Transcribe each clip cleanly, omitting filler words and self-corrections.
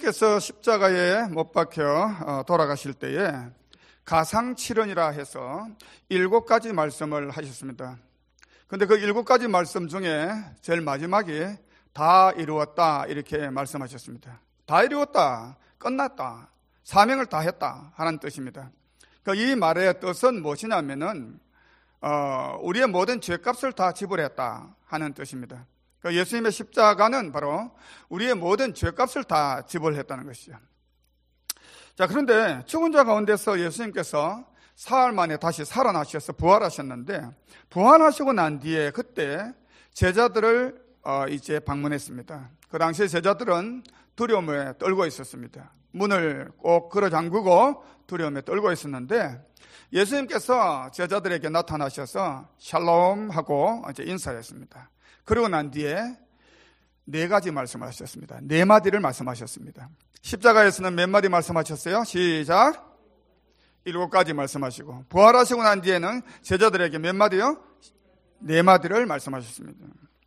예수님께서 십자가에 못 박혀 돌아가실 때에 가상칠언이라 해서 7가지 말씀을 하셨습니다. 그런데 그 7가지 말씀 중에 제일 마지막에 다 이루었다 이렇게 말씀하셨습니다. 다 이루었다, 끝났다, 사명을 다 했다 하는 뜻입니다. 이 말의 뜻은 무엇이냐면은 우리의 모든 죄값을 다 지불했다 하는 뜻입니다. 예수님의 십자가는 바로 우리의 모든 죄값을 다 지불했다는 것이죠. 자, 그런데 죽은 자 가운데서 예수님께서 사흘 만에 다시 살아나셔서 부활하셨는데, 부활하시고 난 뒤에 그때 제자들을 이제 방문했습니다. 그 당시에 제자들은 두려움에 떨고 있었습니다. 문을 꼭 걸어 잠그고 두려움에 떨고 있었는데, 예수님께서 제자들에게 나타나셔서 샬롬 하고 이제 인사했습니다. 그리고 난 뒤에 4가지 말씀하셨습니다. 4마디를 말씀하셨습니다. 십자가에서는 몇 마디 말씀하셨어요? 시작. 7가지 말씀하시고, 부활하시고 난 뒤에는 제자들에게 몇 마디요? 4마디를 말씀하셨습니다.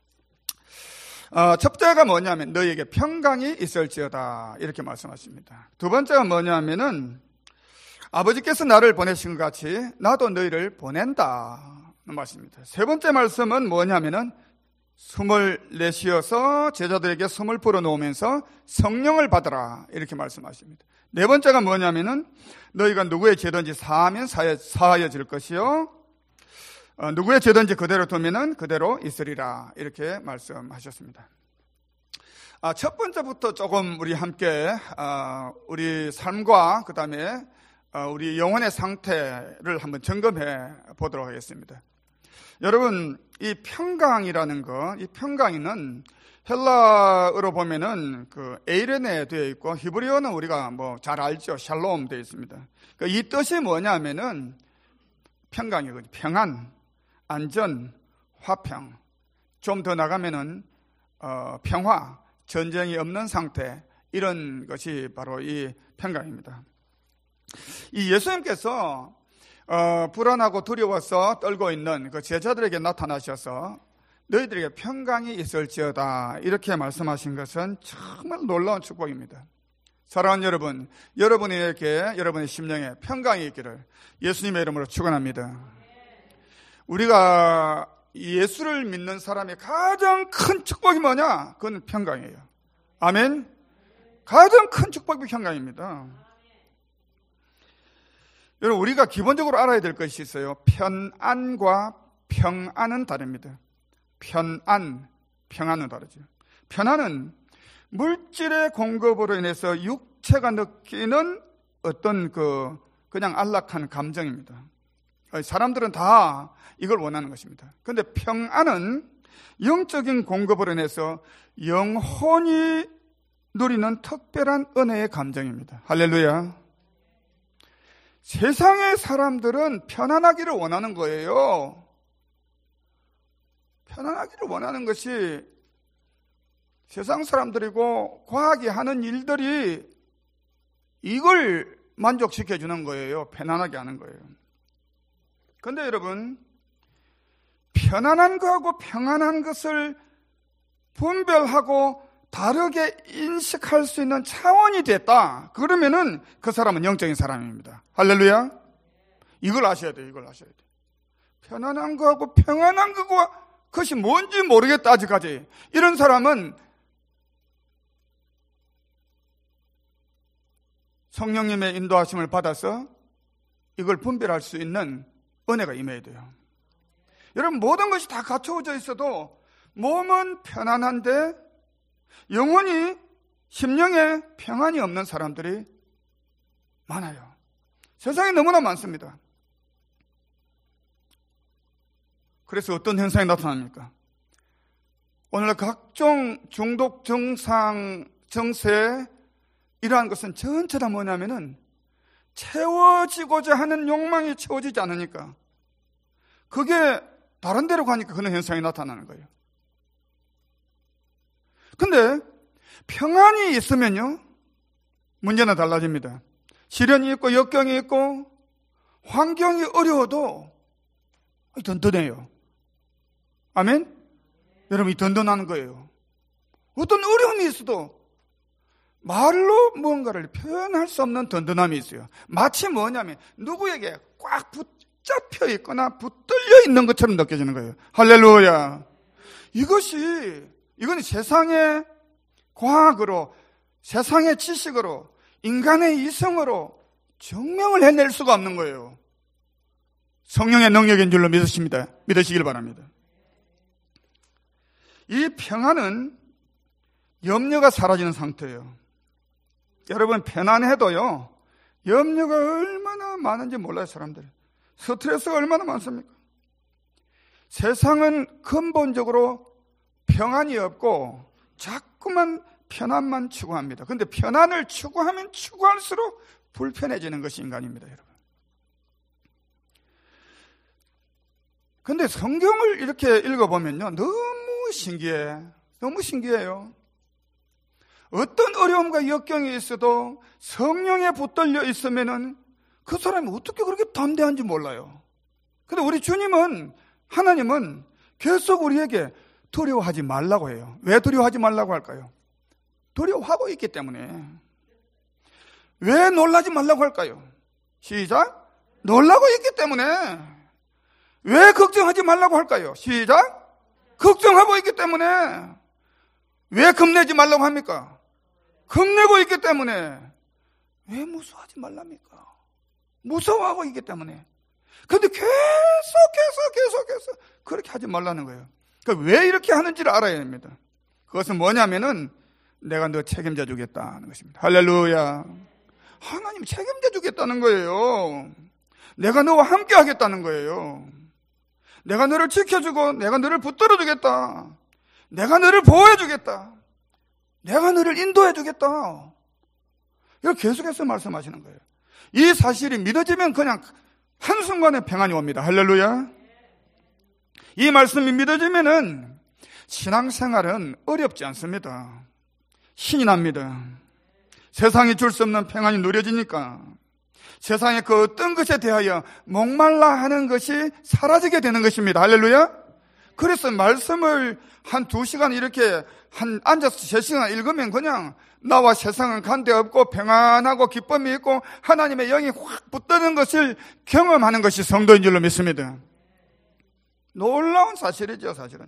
첫 번째가 뭐냐면 너희에게 평강이 있을지어다 이렇게 말씀하십니다. 두 번째가 뭐냐면은 아버지께서 나를 보내신 것 같이 나도 너희를 보낸다는 말씀입니다. 세 번째 말씀은 뭐냐면은 숨을 내쉬어서 제자들에게 숨을 불어넣으면서 성령을 받으라 이렇게 말씀하십니다. 네 번째가 뭐냐면은 너희가 누구의 죄든지 사하면 사하여질 것이요 누구의 죄든지 그대로 두면은 그대로 있으리라 이렇게 말씀하셨습니다. 첫 번째부터 조금 우리 함께 우리 삶과 그 다음에 우리 영혼의 상태를 한번 점검해 보도록 하겠습니다. 여러분, 이 평강이라는 거, 이 평강이는 헬라어로 보면은 그 에이레네 되어 있고 히브리어는 우리가 뭐 잘 알죠. 샬롬 되어 있습니다. 이 뜻이 뭐냐면은 평강이거든요. 평안, 안전, 화평. 좀 더 나가면은 평화, 전쟁이 없는 상태, 이런 것이 바로 이 평강입니다. 이 예수님께서 불안하고 두려워서 떨고 있는 그 제자들에게 나타나셔서 너희들에게 평강이 있을지어다 이렇게 말씀하신 것은 정말 놀라운 축복입니다. 사랑하는 여러분, 여러분에게 여러분의 심령에 평강이 있기를 예수님의 이름으로 축원합니다. 우리가 예수를 믿는 사람의 가장 큰 축복이 뭐냐? 그건 평강이에요. 아멘. 가장 큰 축복이 평강입니다. 여러분, 우리가 기본적으로 알아야 될 것이 있어요. 편안과 평안은 다릅니다. 평안은 다르죠. 편안은 물질의 공급으로 인해서 육체가 느끼는 어떤 그냥 안락한 감정입니다. 사람들은 다 이걸 원하는 것입니다. 그런데 평안은 영적인 공급으로 인해서 영혼이 누리는 특별한 은혜의 감정입니다. 할렐루야. 세상의 사람들은 편안하기를 원하는 거예요. 편안하기를 원하는 것이 세상 사람들이고 과학이 하는 일들이 이걸 만족시켜 주는 거예요. 편안하게 하는 거예요. 그런데 여러분, 편안한 거하고 평안한 것을 분별하고 다르게 인식할 수 있는 차원이 됐다. 그러면은 그 사람은 영적인 사람입니다. 할렐루야. 이걸 아셔야 돼요. 이걸 아셔야 돼요. 편안한 거하고 평안한 거가 그것이 뭔지 모르겠다 아직까지. 이런 사람은 성령님의 인도하심을 받아서 이걸 분별할 수 있는 은혜가 임해야 돼요. 여러분, 모든 것이 다 갖춰져 있어도 몸은 편안한데 영혼이 심령에 평안이 없는 사람들이 많아요. 세상에 너무나 많습니다. 그래서 어떤 현상이 나타납니까? 오늘날 각종 중독 증상, 증세 이러한 것은 전체 다 뭐냐면은 채워지고자 하는 욕망이 채워지지 않으니까 그게 다른 데로 가니까 그런 현상이 나타나는 거예요. 근데 평안이 있으면요, 문제는 달라집니다. 시련이 있고 역경이 있고 환경이 어려워도 든든해요. 아멘? 여러분, 이 든든한 거예요. 어떤 어려움이 있어도 말로 무언가를 표현할 수 없는 든든함이 있어요. 마치 뭐냐면 누구에게 꽉 붙잡혀 있거나 붙들려 있는 것처럼 느껴지는 거예요. 할렐루야. 이건 세상의 과학으로, 세상의 지식으로, 인간의 이성으로 증명을 해낼 수가 없는 거예요. 성령의 능력인 줄로 믿으시길 바랍니다. 이 평안은 염려가 사라지는 상태예요. 여러분, 편안해도요, 염려가 얼마나 많은지 몰라요, 사람들. 스트레스가 얼마나 많습니까? 세상은 근본적으로 평안이 없고 자꾸만 편안만 추구합니다. 그런데 편안을 추구하면 추구할수록 불편해지는 것이 인간입니다, 여러분. 그런데 성경을 이렇게 읽어보면요, 너무 신기해요. 어떤 어려움과 역경이 있어도 성령에 붙들려 있으면은 그 사람이 어떻게 그렇게 담대한지 몰라요. 그런데 우리 하나님은 계속 우리에게 두려워하지 말라고 해요. 왜 두려워하지 말라고 할까요? 두려워하고 있기 때문에. 왜 놀라지 말라고 할까요? 시작. 놀라고 있기 때문에. 왜 걱정하지 말라고 할까요? 시작. 걱정하고 있기 때문에. 왜 겁내지 말라고 합니까? 겁내고 있기 때문에. 왜 무서워하지 말랍니까? 무서워하고 있기 때문에. 근데 계속 그렇게 하지 말라는 거예요. 그러니까 왜 이렇게 하는지를 알아야 됩니다. 그것은 뭐냐면은 내가 너 책임져 주겠다는 것입니다. 할렐루야. 하나님 책임져 주겠다는 거예요. 내가 너와 함께 하겠다는 거예요. 내가 너를 지켜주고 내가 너를 붙들어 주겠다. 내가 너를 보호해 주겠다. 내가 너를 인도해 주겠다. 이렇게 계속해서 말씀하시는 거예요. 이 사실이 믿어지면 그냥 한순간에 평안이 옵니다. 할렐루야. 이 말씀이 믿어지면은 신앙생활은 어렵지 않습니다. 신이 납니다. 세상이 줄 수 없는 평안이 누려지니까 세상의 그 어떤 것에 대하여 목말라 하는 것이 사라지게 되는 것입니다. 할렐루야. 그래서 말씀을 한 2시간 이렇게 앉아서 3시간 읽으면 그냥 나와 세상은 간데없고 평안하고 기쁨이 있고 하나님의 영이 확 붙드는 것을 경험하는 것이 성도인 줄로 믿습니다. 놀라운 사실이죠, 사실은.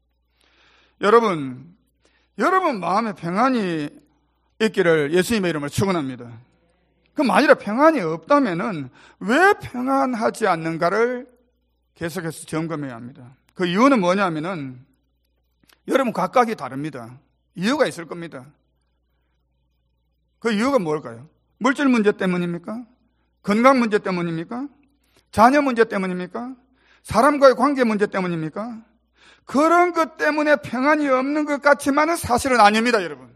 여러분 마음에 평안이 있기를 예수님의 이름으로 축원합니다. 그럼 만일에 평안이 없다면은 왜 평안하지 않는가를 계속해서 점검해야 합니다. 그 이유는 뭐냐면은 여러분 각각이 다릅니다. 이유가 있을 겁니다. 그 이유가 뭘까요? 물질 문제 때문입니까? 건강 문제 때문입니까? 자녀 문제 때문입니까? 사람과의 관계 문제 때문입니까? 그런 것 때문에 평안이 없는 것 같지만은 사실은 아닙니다, 여러분.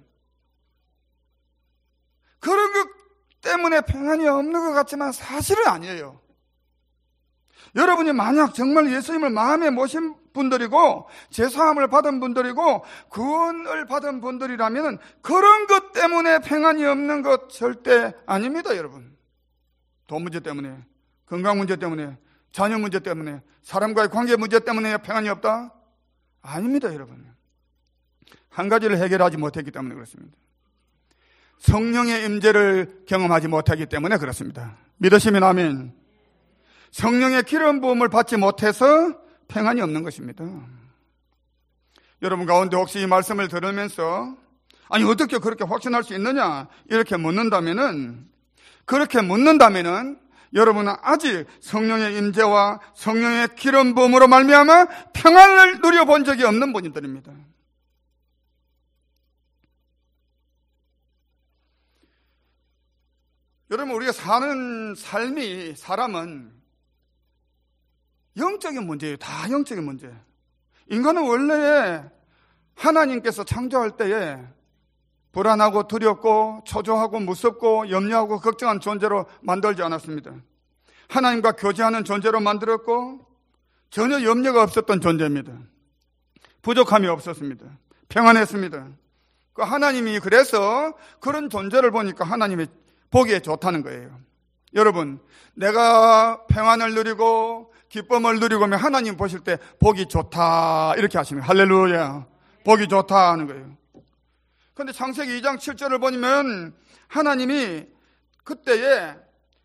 그런 것 때문에 평안이 없는 것 같지만 사실은 아니에요. 여러분이 만약 정말 예수님을 마음에 모신 분들이고 제사함을 받은 분들이고 구원을 받은 분들이라면 그런 것 때문에 평안이 없는 것 절대 아닙니다, 여러분. 돈 문제 때문에, 건강 문제 때문에, 자녀 문제 때문에, 사람과의 관계 문제 때문에 평안이 없다? 아닙니다, 여러분. 한 가지를 해결하지 못했기 때문에 그렇습니다. 성령의 임재를 경험하지 못하기 때문에 그렇습니다. 믿으시면 아멘. 성령의 기름 부음을 받지 못해서 평안이 없는 것입니다. 여러분 가운데 혹시 이 말씀을 들으면서 아니 어떻게 그렇게 확신할 수 있느냐 이렇게 묻는다면은 여러분은 아직 성령의 임재와 성령의 기름 부음으로 말미암아 평안을 누려본 적이 없는 분들입니다. 여러분 우리가 사는 사람은 영적인 문제예요. 다 영적인 문제. 인간은 원래 하나님께서 창조할 때에 불안하고 두렵고 초조하고 무섭고 염려하고 걱정한 존재로 만들지 않았습니다. 하나님과 교제하는 존재로 만들었고 전혀 염려가 없었던 존재입니다. 부족함이 없었습니다. 평안했습니다. 그 하나님이 그래서 그런 존재를 보니까 하나님이 보기에 좋다는 거예요. 여러분, 내가 평안을 누리고 기쁨을 누리고 하면 하나님 보실 때 보기 좋다 이렇게 하시면 할렐루야. 보기 좋다 하는 거예요. 그런데 창세기 2장 7절을 보면 하나님이 그때에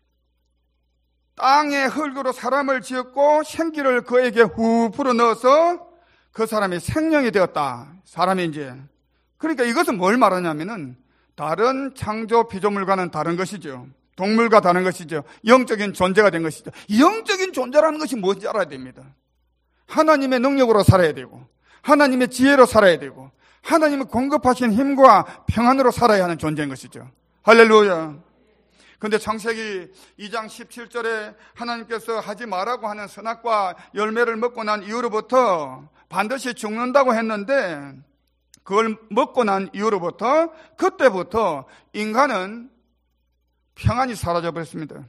땅의 흙으로 사람을 지었고 생기를 그에게 후 불어넣어서 그 사람이 생명이 되었다. 사람이 이제. 그러니까 이것은 뭘 말하냐면은 다른 창조 피조물과는 다른 것이죠. 동물과 다른 것이죠. 영적인 존재가 된 것이죠. 영적인 존재라는 것이 뭔지 알아야 됩니다. 하나님의 능력으로 살아야 되고 하나님의 지혜로 살아야 되고 하나님의 공급하신 힘과 평안으로 살아야 하는 존재인 것이죠. 할렐루야. 그런데 창세기 2장 17절에 하나님께서 하지 말라고 하는 선악과 열매를 먹고 난 이후로부터 반드시 죽는다고 했는데 그걸 먹고 난 이후로부터 그때부터 인간은 평안이 사라져 버렸습니다.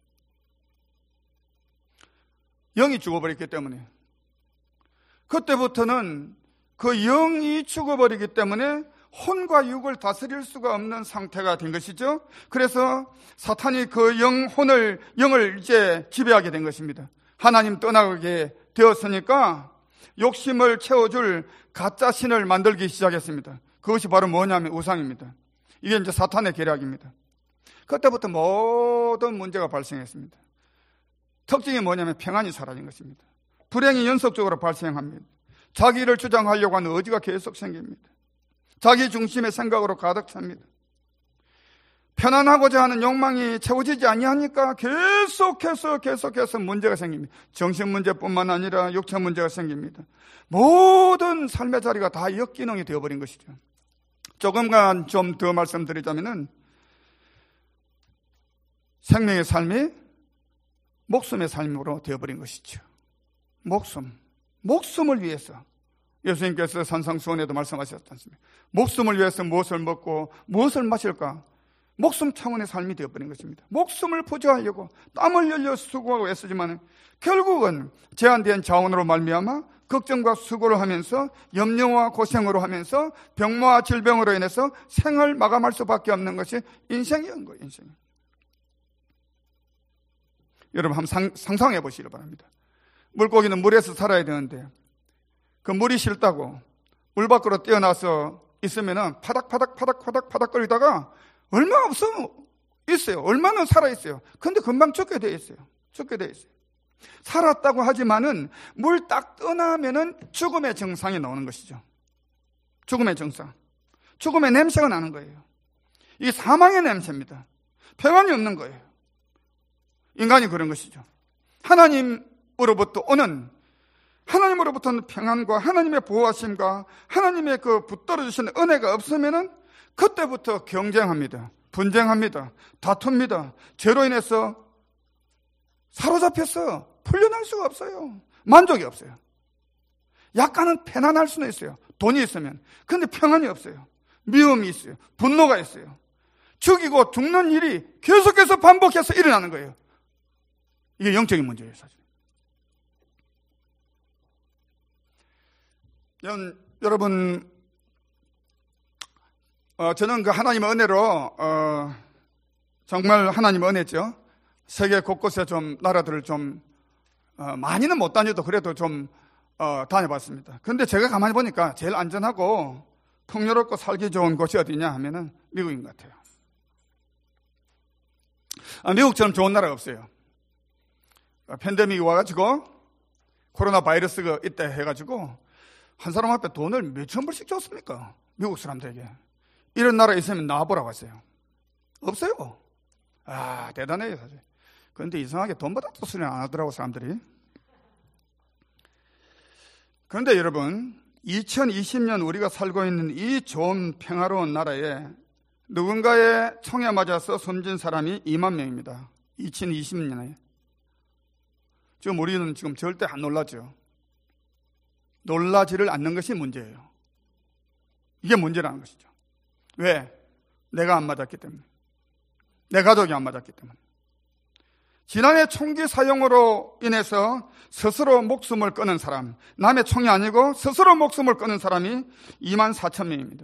영이 죽어버렸기 때문에. 그때부터는 그 영이 죽어버리기 때문에 혼과 육을 다스릴 수가 없는 상태가 된 것이죠. 그래서 사탄이 그 영을 이제 지배하게 된 것입니다. 하나님 떠나게 되었으니까 욕심을 채워줄 가짜 신을 만들기 시작했습니다. 그것이 바로 뭐냐면 우상입니다. 이게 이제 사탄의 계략입니다. 그때부터 모든 문제가 발생했습니다. 특징이 뭐냐면 평안이 사라진 것입니다. 불행이 연속적으로 발생합니다. 자기를 주장하려고 하는 의지가 계속 생깁니다. 자기 중심의 생각으로 가득 찹니다. 편안하고자 하는 욕망이 채워지지 아니하니까 계속해서 문제가 생깁니다. 정신 문제뿐만 아니라 육체 문제가 생깁니다. 모든 삶의 자리가 다 역기능이 되어버린 것이죠. 조금만 좀 더 말씀드리자면은 생명의 삶이 목숨의 삶으로 되어버린 것이죠. 목숨을 위해서 예수님께서 산상수훈에도 말씀하셨지 않습니까? 목숨을 위해서 무엇을 먹고 무엇을 마실까? 목숨 차원의 삶이 되어버린 것입니다. 목숨을 부조하려고 땀을 흘려 수고하고 애쓰지만 결국은 제한된 자원으로 말미암아 걱정과 수고를 하면서 염려와 고생으로 하면서 병마와 질병으로 인해서 생을 마감할 수밖에 없는 것이 인생이었던 거예요. 인생. 여러분 한번 상상해 보시기 바랍니다. 물고기는 물에서 살아야 되는데 그 물이 싫다고 물 밖으로 뛰어나서 있으면은 파닥파닥 거리다가 얼마 없어 있어요. 얼마나 살아 있어요. 근데 금방 죽게 돼 있어요. 살았다고 하지만은 물 딱 떠나면은 죽음의 증상이 나오는 것이죠. 죽음의 증상. 죽음의 냄새가 나는 거예요. 이게 사망의 냄새입니다. 평안이 없는 거예요. 인간이 그런 것이죠. 하나님으로부터는 평안과 하나님의 보호하심과 하나님의 그 붙들어주시는 은혜가 없으면은 그때부터 경쟁합니다. 분쟁합니다. 다툽니다. 죄로 인해서 사로잡혀서 풀려날 수가 없어요. 만족이 없어요. 약간은 편안할 수는 있어요. 돈이 있으면. 근데 평안이 없어요. 미움이 있어요. 분노가 있어요. 죽이고 죽는 일이 계속해서 반복해서 일어나는 거예요. 이게 영적인 문제예요, 사실. 여러분, 저는 그 하나님의 은혜로, 정말 하나님의 은혜죠. 세계 곳곳에 좀 나라들을 좀, 많이는 못 다녀도 그래도 좀, 다녀봤습니다. 그런데 제가 가만히 보니까 제일 안전하고 풍요롭고 살기 좋은 곳이 어디냐 하면은 미국인 것 같아요. 미국처럼 좋은 나라가 없어요. 팬데믹이 와가지고 코로나 바이러스가 있다 해가지고 한 사람 앞에 돈을 몇천 불씩 줬습니까? 미국 사람들에게. 이런 나라에 있으면 나와보라고 했어요. 없어요. 대단해요, 사실. 그런데 이상하게 돈보다 또 수련 안 하더라고, 사람들이. 그런데 여러분, 2020년 우리가 살고 있는 이 좋은 평화로운 나라에 누군가의 총에 맞아서 숨진 사람이 2만 명입니다. 2020년에. 지금 우리는 지금 절대 안 놀라죠. 놀라지를 않는 것이 문제예요. 이게 문제라는 것이죠. 왜? 내가 안 맞았기 때문에. 내 가족이 안 맞았기 때문에. 지난해 총기 사용으로 인해서 스스로 목숨을 끊은 사람, 남의 총이 아니고 스스로 목숨을 끊은 사람이 2만 4천 명입니다.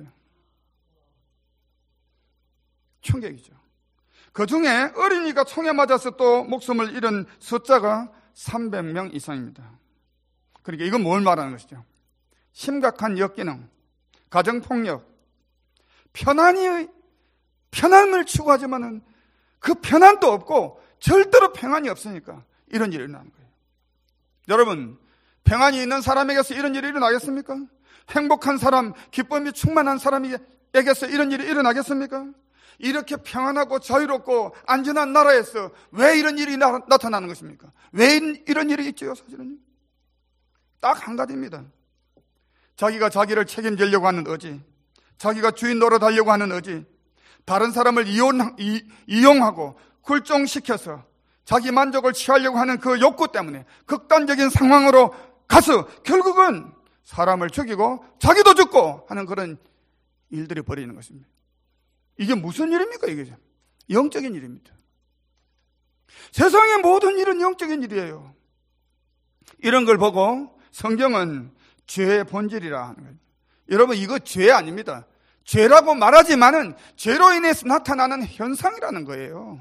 충격이죠. 그 중에 어린이가 총에 맞아서 또 목숨을 잃은 숫자가 300명 이상입니다. 그러니까 이건 뭘 말하는 것이죠? 심각한 역기능, 가정폭력, 편안을 추구하지만은 그 편안도 없고 절대로 평안이 없으니까 이런 일이 일어나는 거예요. 여러분, 평안이 있는 사람에게서 이런 일이 일어나겠습니까? 행복한 사람, 기쁨이 충만한 사람에게서 이런 일이 일어나겠습니까? 이렇게 평안하고 자유롭고 안전한 나라에서 왜 이런 일이 나타나는 것입니까? 왜 이런 일이 있죠, 사실은? 딱 한 가지입니다. 자기가 자기를 책임지려고 하는 의지, 자기가 주인 노릇하려고 하는 의지, 다른 사람을 이용하고 굴종시켜서 자기 만족을 취하려고 하는 그 욕구 때문에 극단적인 상황으로 가서 결국은 사람을 죽이고 자기도 죽고 하는 그런 일들이 벌어지는 것입니다. 이게 무슨 일입니까? 이게 영적인 일입니다. 세상의 모든 일은 영적인 일이에요. 이런 걸 보고 성경은 죄의 본질이라 하는 거예요. 여러분, 이거 죄 아닙니다. 죄라고 말하지만은 죄로 인해서 나타나는 현상이라는 거예요.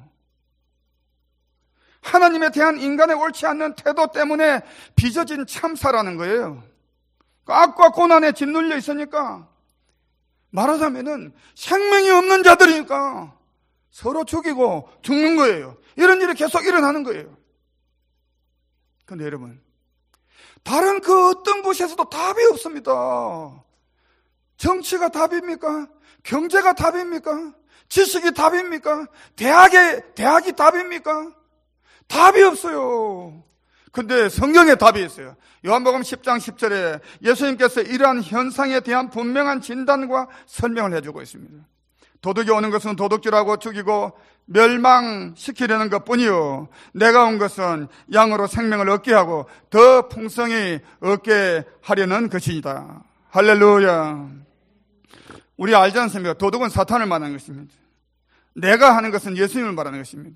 하나님에 대한 인간의 옳지 않는 태도 때문에 빚어진 참사라는 거예요. 악과 고난에 짓눌려 있으니까, 말하자면은 생명이 없는 자들이니까 서로 죽이고 죽는 거예요. 이런 일이 계속 일어나는 거예요. 그런데 여러분, 다른 그 어떤 곳에서도 답이 없습니다. 정치가 답입니까? 경제가 답입니까? 지식이 답입니까? 대학이 답입니까? 답이 없어요. 근데 성경에 답이 있어요. 요한복음 10장 10절에 예수님께서 이러한 현상에 대한 분명한 진단과 설명을 해주고 있습니다. 도둑이 오는 것은 도둑질하고 죽이고 멸망시키려는 것뿐이요, 내가 온 것은 양으로 생명을 얻게 하고 더 풍성히 얻게 하려는 것이다. 할렐루야. 우리 알지 않습니까? 도둑은 사탄을 말하는 것입니다. 내가 하는 것은 예수님을 말하는 것입니다.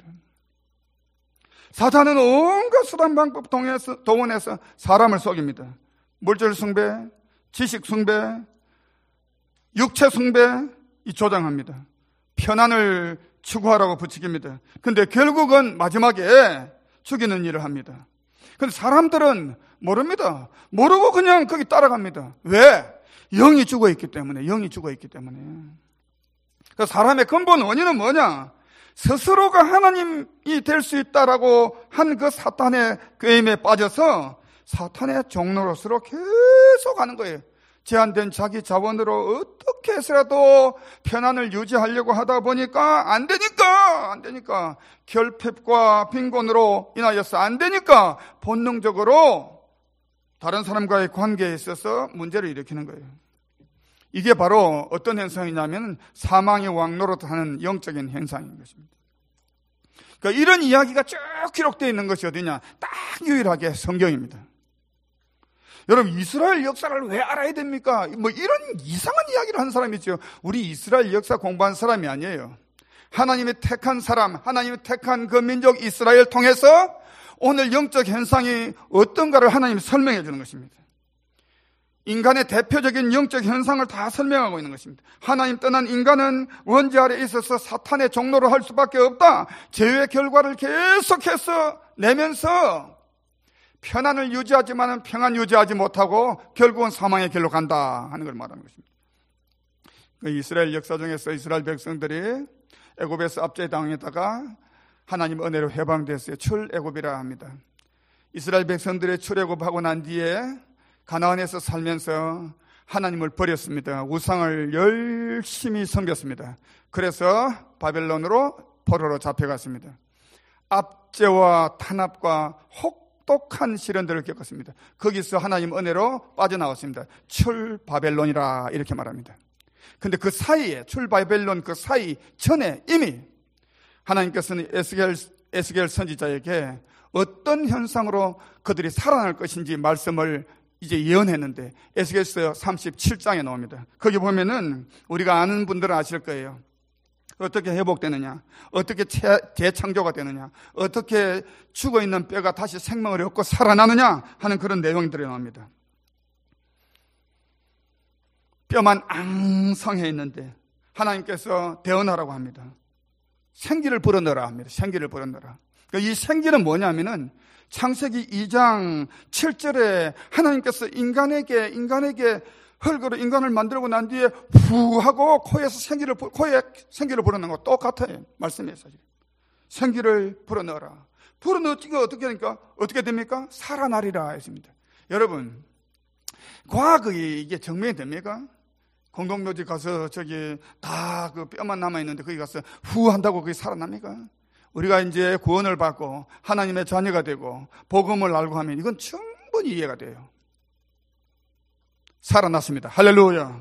사탄은 온갖 수단 방법 동원해서 사람을 속입니다. 물질 숭배, 지식 숭배, 육체 숭배 조장합니다. 편안을 추구하라고 부추깁니다. 근데 결국은 마지막에 죽이는 일을 합니다. 근데 사람들은 모릅니다. 모르고 그냥 거기 따라갑니다. 왜? 영이 죽어있기 때문에. 그 사람의 근본 원인은 뭐냐? 스스로가 하나님이 될 수 있다라고 한 그 사탄의 꾀임에 빠져서 사탄의 종노릇으로 계속 하는 거예요. 제한된 자기 자원으로 어떻게 해서라도 편안을 유지하려고 하다 보니까 안 되니까 결핍과 빈곤으로 인하여서 안 되니까 본능적으로 다른 사람과의 관계에 있어서 문제를 일으키는 거예요. 이게 바로 어떤 현상이냐면 사망의 왕노릇하는 영적인 현상인 것입니다. 그러니까 이런 이야기가 쭉 기록되어 있는 것이 어디냐? 딱 유일하게 성경입니다. 여러분, 이스라엘 역사를 왜 알아야 됩니까? 뭐 이런 이상한 이야기를 하는 사람이 있죠. 우리 이스라엘 역사 공부한 사람이 아니에요. 하나님이 택한 사람, 하나님이 택한 그 민족 이스라엘 통해서 오늘 영적 현상이 어떤가를 하나님이 설명해 주는 것입니다. 인간의 대표적인 영적 현상을 다 설명하고 있는 것입니다. 하나님 떠난 인간은 원죄 아래 있어서 사탄의 종노를 할 수밖에 없다. 죄의 결과를 계속해서 내면서 편안을 유지하지만 평안 유지하지 못하고 결국은 사망의 길로 간다 하는 걸 말하는 것입니다. 그 이스라엘 역사 중에서 이스라엘 백성들이 애굽에서 압제당했다가 하나님 은혜로 해방됐어요. 출애굽이라 합니다. 이스라엘 백성들의 출애굽하고 난 뒤에 가나안에서 살면서 하나님을 버렸습니다. 우상을 열심히 섬겼습니다. 그래서 바벨론으로 포로로 잡혀갔습니다. 압제와 탄압과 혹독한 시련들을 겪었습니다. 거기서 하나님 은혜로 빠져나왔습니다. 출바벨론이라 이렇게 말합니다. 근데 그 사이에, 출바벨론 그 사이 전에 이미 하나님께서는 에스겔 선지자에게 어떤 현상으로 그들이 살아날 것인지 말씀을 이제 예언했는데 에스겔서 37장에 나옵니다. 거기 보면은 우리가 아는 분들은 아실 거예요. 어떻게 회복되느냐, 어떻게 재창조가 되느냐, 어떻게 죽어있는 뼈가 다시 생명을 얻고 살아나느냐 하는 그런 내용들이 나옵니다. 뼈만 앙성해 있는데 하나님께서 대언하라고 합니다. 생기를 불어넣어라 합니다. 생기를 불어넣어라. 이 생기는 뭐냐면은 창세기 2장 7절에 하나님께서 인간에게 흙으로 인간을 만들고 난 뒤에 후 하고 코에 생기를 불어넣는 거 똑같아요. 말씀이에요. 사실. 생기를 불어넣어라. 불어넣으니까 어떻게 됩니까? 살아나리라 했습니다. 여러분, 과학이 이게 증명이 됩니까? 공동묘지 가서 저기 다 그 뼈만 남아있는데 거기 가서 후 한다고 그게 살아납니까? 우리가 이제 구원을 받고 하나님의 자녀가 되고 복음을 알고 하면 이건 충분히 이해가 돼요. 살아났습니다. 할렐루야.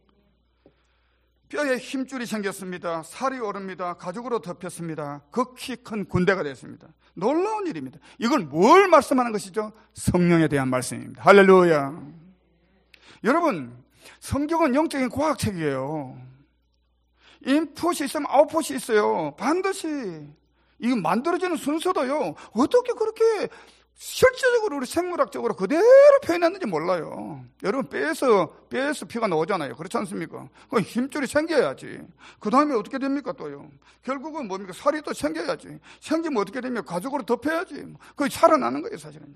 뼈에 힘줄이 생겼습니다. 살이 오릅니다. 가죽으로 덮였습니다. 극히 큰 군대가 됐습니다. 놀라운 일입니다. 이걸 뭘 말씀하는 것이죠? 성령에 대한 말씀입니다. 할렐루야. 여러분, 성경은 영적인 과학책이에요. 인풋이 있으면 아웃풋이 있어요. 반드시. 이거 만들어지는 순서도요, 어떻게 그렇게 실제적으로 우리 생물학적으로 그대로 표현했는지 몰라요. 여러분, 뼈에서 피가 나오잖아요. 그렇지 않습니까? 그 힘줄이 생겨야지. 그 다음에 어떻게 됩니까, 또요? 결국은 뭡니까? 살이 또 생겨야지. 생기면 어떻게 됩니까? 가죽으로 덮여야지. 그게 살아나는 거예요, 사실은.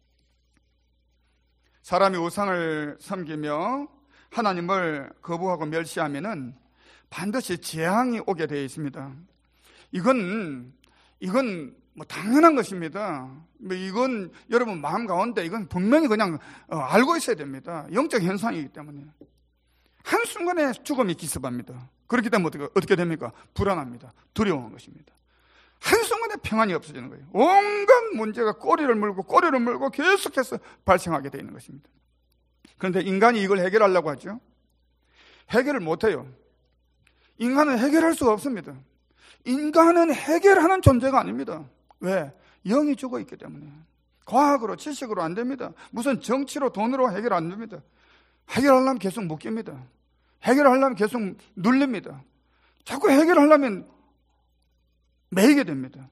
사람이 우상을 섬기며 하나님을 거부하고 멸시하면은 반드시 재앙이 오게 되어 있습니다. 이건 뭐 당연한 것입니다. 이건 여러분 마음 가운데 이건 분명히 그냥 알고 있어야 됩니다. 영적 현상이기 때문에. 한순간에 죽음이 기습합니다. 그렇기 때문에 어떻게 됩니까? 불안합니다. 두려워한 것입니다. 한순간에 평안이 없어지는 거예요. 온갖 문제가 꼬리를 물고 계속해서 발생하게 되어 있는 것입니다. 그런데 인간이 이걸 해결하려고 하죠. 해결을 못해요. 인간은 해결할 수가 없습니다. 인간은 해결하는 존재가 아닙니다. 왜? 영이 죽어 있기 때문에. 과학으로, 지식으로 안 됩니다. 무슨 정치로, 돈으로 해결 안 됩니다. 해결하려면 계속 묶입니다. 해결하려면 계속 눌립니다. 자꾸 해결하려면 매이게 됩니다.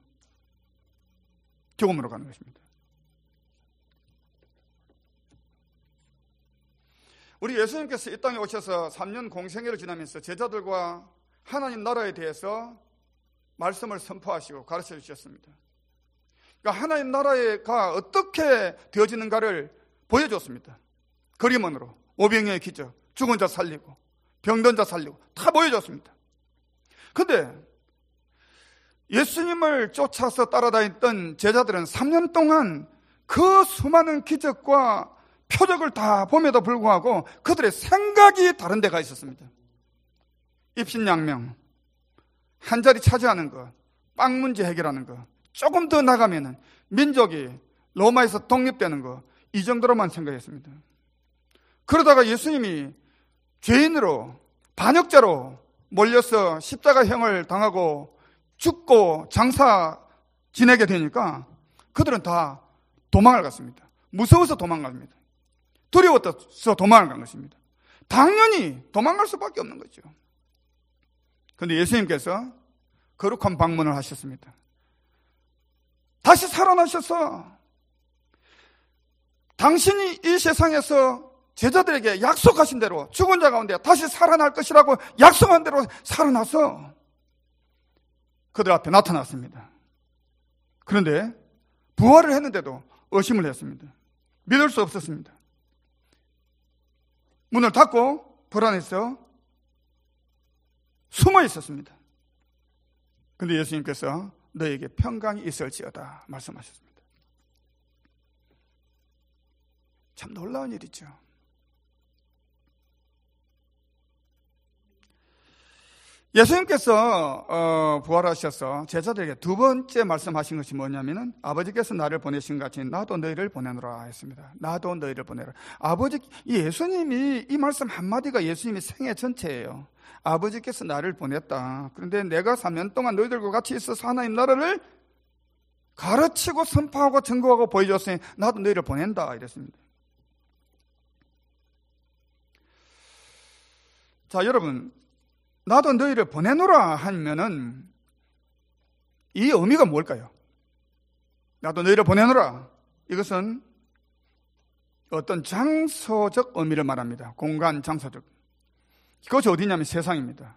죽음으로 가는 것입니다. 우리 예수님께서 이 땅에 오셔서 3년 공생애를 지나면서 제자들과 하나님 나라에 대해서 말씀을 선포하시고 가르쳐 주셨습니다. 그러니까 하나님 나라가 어떻게 되어지는가를 보여줬습니다. 그림원으로 오병이어의 기적, 죽은 자 살리고 병든 자 살리고 다 보여줬습니다. 그런데 예수님을 쫓아서 따라다녔던 제자들은 3년 동안 그 수많은 기적과 표적을 다 봄에도 불구하고 그들의 생각이 다른 데가 있었습니다. 입신양명, 한 자리 차지하는 것, 빵 문제 해결하는 것, 조금 더 나가면은 민족이 로마에서 독립되는 것, 이 정도로만 생각했습니다. 그러다가 예수님이 죄인으로, 반역자로 몰려서 십자가형을 당하고 죽고 장사 지내게 되니까 그들은 다 도망을 갔습니다. 무서워서 도망갑니다. 두려워서 도망을 간 것입니다. 당연히 도망갈 수밖에 없는 거죠. 그런데 예수님께서 거룩한 방문을 하셨습니다. 다시 살아나셔서 당신이 이 세상에서 제자들에게 약속하신 대로 죽은 자 가운데 다시 살아날 것이라고 약속한 대로 살아나서 그들 앞에 나타났습니다. 그런데 부활을 했는데도 의심을 했습니다. 믿을 수 없었습니다. 문을 닫고 불안해서 숨어 있었습니다. 그런데 예수님께서 너에게 평강이 있을지어다 말씀하셨습니다. 참 놀라운 일이죠. 예수님께서 부활하셔서 제자들에게 두 번째 말씀하신 것이 뭐냐면은 아버지께서 나를 보내신 것 같이 나도 너희를 보내노라 했습니다. 나도 너희를 보내라. 예수님이 이 말씀 한마디가 예수님의 생애 전체예요. 아버지께서 나를 보냈다. 그런데 내가 3년 동안 너희들과 같이 있어서 하나님 나라를 가르치고 선포하고 증거하고 보여줬으니 나도 너희를 보낸다 이랬습니다. 자, 여러분, 나도 너희를 보내노라 하면은 이 의미가 뭘까요? 나도 너희를 보내노라. 이것은 어떤 장소적 의미를 말합니다. 공간, 장소적. 그것이 어디냐면 세상입니다.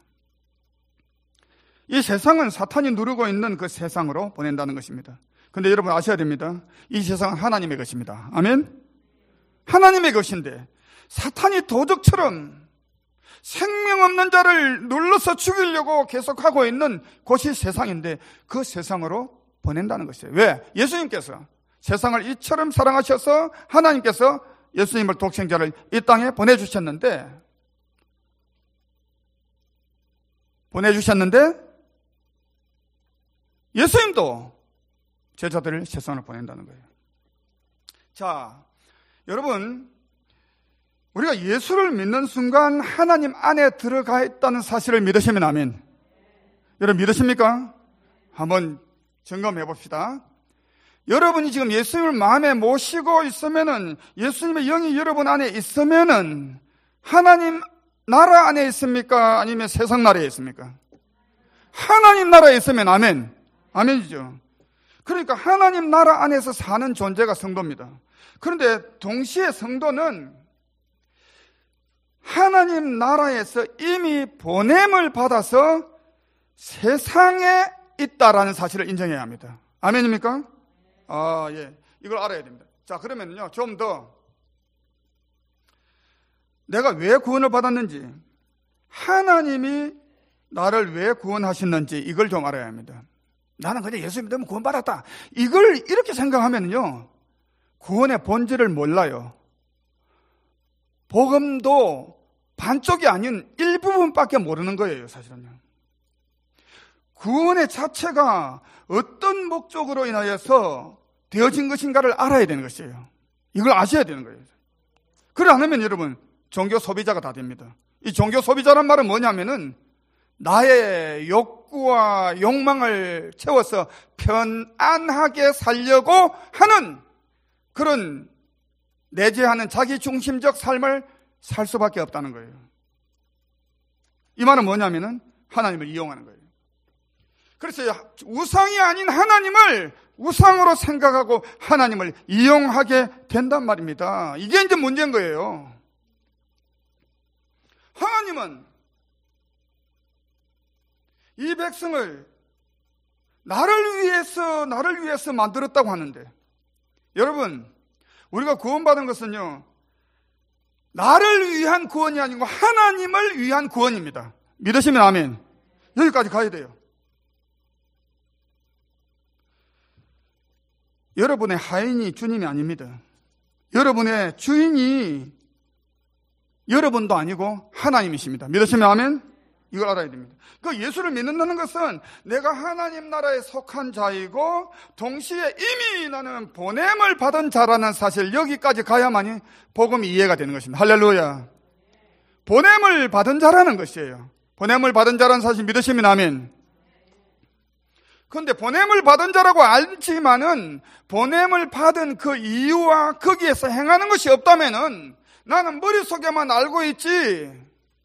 이 세상은 사탄이 누르고 있는 그 세상으로 보낸다는 것입니다. 그런데 여러분 아셔야 됩니다. 이 세상은 하나님의 것입니다. 아멘? 하나님의 것인데 사탄이 도적처럼 생명 없는 자를 눌러서 죽이려고 계속하고 있는 곳이 세상인데 그 세상으로 보낸다는 것이에요. 왜? 예수님께서 세상을 이처럼 사랑하셔서 하나님께서 예수님을 독생자를 이 땅에 보내주셨는데 예수님도 제자들을 세상으로 보낸다는 거예요. 자, 여러분, 우리가 예수를 믿는 순간 하나님 안에 들어가 있다는 사실을 믿으시면 아멘. 여러분 믿으십니까? 한번 점검해 봅시다. 여러분이 지금 예수님을 마음에 모시고 있으면은, 예수님의 영이 여러분 안에 있으면은 하나님 나라 안에 있습니까? 아니면 세상 나라에 있습니까? 하나님 나라에 있으면 아멘. 아멘이죠. 그러니까 하나님 나라 안에서 사는 존재가 성도입니다. 그런데 동시에 성도는 하나님 나라에서 이미 보냄을 받아서 세상에 있다라는 사실을 인정해야 합니다. 아멘입니까? 예. 이걸 알아야 됩니다. 자, 그러면요, 좀 더 내가 왜 구원을 받았는지, 하나님이 나를 왜 구원하셨는지 이걸 좀 알아야 합니다. 나는 그냥 예수 믿으면 구원받았다, 이걸 이렇게 생각하면요 구원의 본질을 몰라요. 복음도 반쪽이 아닌 일부분밖에 모르는 거예요, 사실은요. 구원의 자체가 어떤 목적으로 인하여서 되어진 것인가를 알아야 되는 것이에요. 이걸 아셔야 되는 거예요. 그래 않으면 여러분 종교 소비자가 다 됩니다. 이 종교 소비자란 말은 뭐냐면은 나의 욕구와 욕망을 채워서 편안하게 살려고 하는 그런 내재하는 자기 중심적 삶을 살 수밖에 없다는 거예요. 이 말은 뭐냐면은 하나님을 이용하는 거예요. 그래서 우상이 아닌 하나님을 우상으로 생각하고 하나님을 이용하게 된단 말입니다. 이게 이제 문제인 거예요. 하나님은 이 백성을 나를 위해서 만들었다고 하는데, 여러분, 우리가 구원받은 것은요 나를 위한 구원이 아니고 하나님을 위한 구원입니다. 믿으시면 아멘. 여기까지 가야 돼요. 여러분의 하인이 주님이 아닙니다. 여러분의 주인이 여러분도 아니고 하나님이십니다. 믿으시면 아멘? 이걸 알아야 됩니다. 그 예수를 믿는다는 것은 내가 하나님 나라에 속한 자이고 동시에 이미 나는 보냄을 받은 자라는 사실, 여기까지 가야만이 복음이 이해가 되는 것입니다. 할렐루야. 보냄을 받은 자라는 것이에요. 보냄을 받은 자라는 사실 믿으시면 아멘. 그런데 보냄을 받은 자라고 알지만은 보냄을 받은 그 이유와 거기에서 행하는 것이 없다면은 나는 머릿속에만 알고 있지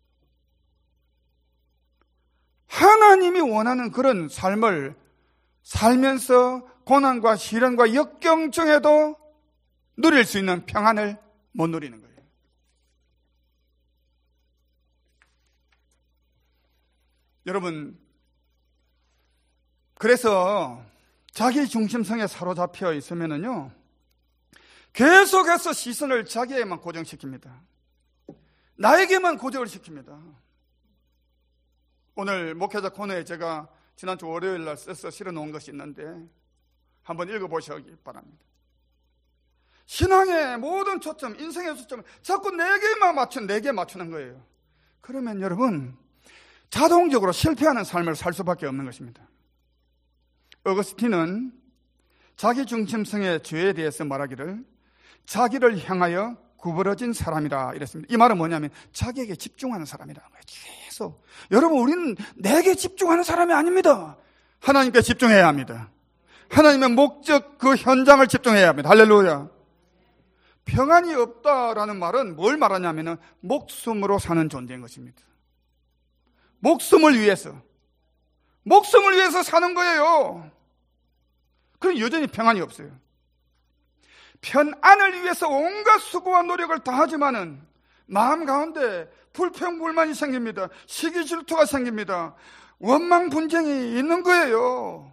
하나님이 원하는 그런 삶을 살면서 고난과 시련과 역경 중에도 누릴 수 있는 평안을 못 누리는 거예요. 여러분, 그래서 자기 중심성에 사로잡혀 있으면은요 계속해서 시선을 자기에만 고정시킵니다. 나에게만 고정을 시킵니다. 오늘 목회자 코너에 제가 지난주 월요일 날 써서 실어놓은 것이 있는데 한번 읽어보시기 바랍니다. 신앙의 모든 초점, 인생의 초점을 자꾸 내게 맞추는 거예요. 그러면 여러분 자동적으로 실패하는 삶을 살 수밖에 없는 것입니다. 어거스틴은 자기 중심성의 죄에 대해서 말하기를 자기를 향하여 구부러진 사람이라 이랬습니다. 이 말은 뭐냐면 자기에게 집중하는 사람이라는 거예요. 계속. 여러분, 우리는 내게 집중하는 사람이 아닙니다. 하나님께 집중해야 합니다. 하나님의 목적, 그 현장을 집중해야 합니다. 할렐루야. 평안이 없다라는 말은 뭘 말하냐면 목숨으로 사는 존재인 것입니다. 목숨을 위해서 사는 거예요. 그럼 여전히 평안이 없어요. 편안을 위해서 온갖 수고와 노력을 다하지만은 마음 가운데 불평불만이 생깁니다. 시기 질투가 생깁니다. 원망 분쟁이 있는 거예요.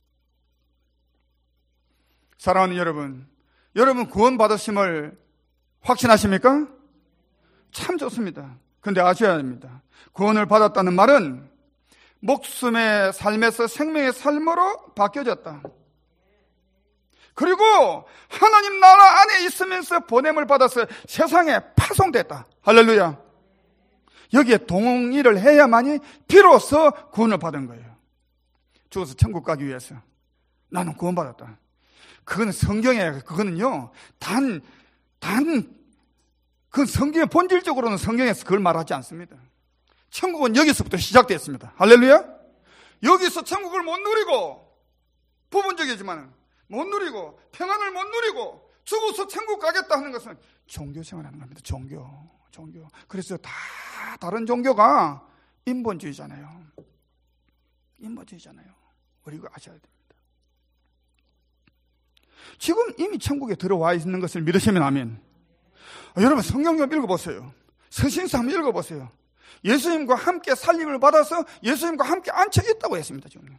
사랑하는 여러분 구원받으심을 확신하십니까? 참 좋습니다. 근데 아셔야 됩니다. 구원을 받았다는 말은 목숨의 삶에서 생명의 삶으로 바뀌어졌다. 그리고 하나님 나라 안에 있으면서 보냄을 받아서 세상에 파송됐다. 할렐루야. 여기에 동의를 해야만이 비로소 구원을 받은 거예요. 죽어서 천국 가기 위해서. 나는 구원받았다. 그거는 성경에, 그거는요, 그 성경의 본질적으로는 성경에서 그걸 말하지 않습니다. 천국은 여기서부터 시작됐습니다. 할렐루야. 여기서 천국을 못 누리고, 부분적이지만 못 누리고, 평안을 못 누리고, 죽어서 천국 가겠다 하는 것은 종교 생활하는 겁니다. 종교. 그래서 다 다른 종교가 인본주의잖아요. 우리 이거 아셔야 됩니다. 지금 이미 천국에 들어와 있는 것을 믿으시면 아멘. 여러분 성경 좀 읽어보세요. 서신서 한번 읽어보세요. 예수님과 함께 살림을 받아서 예수님과 함께 앉혀 있다고 했습니다. 지금.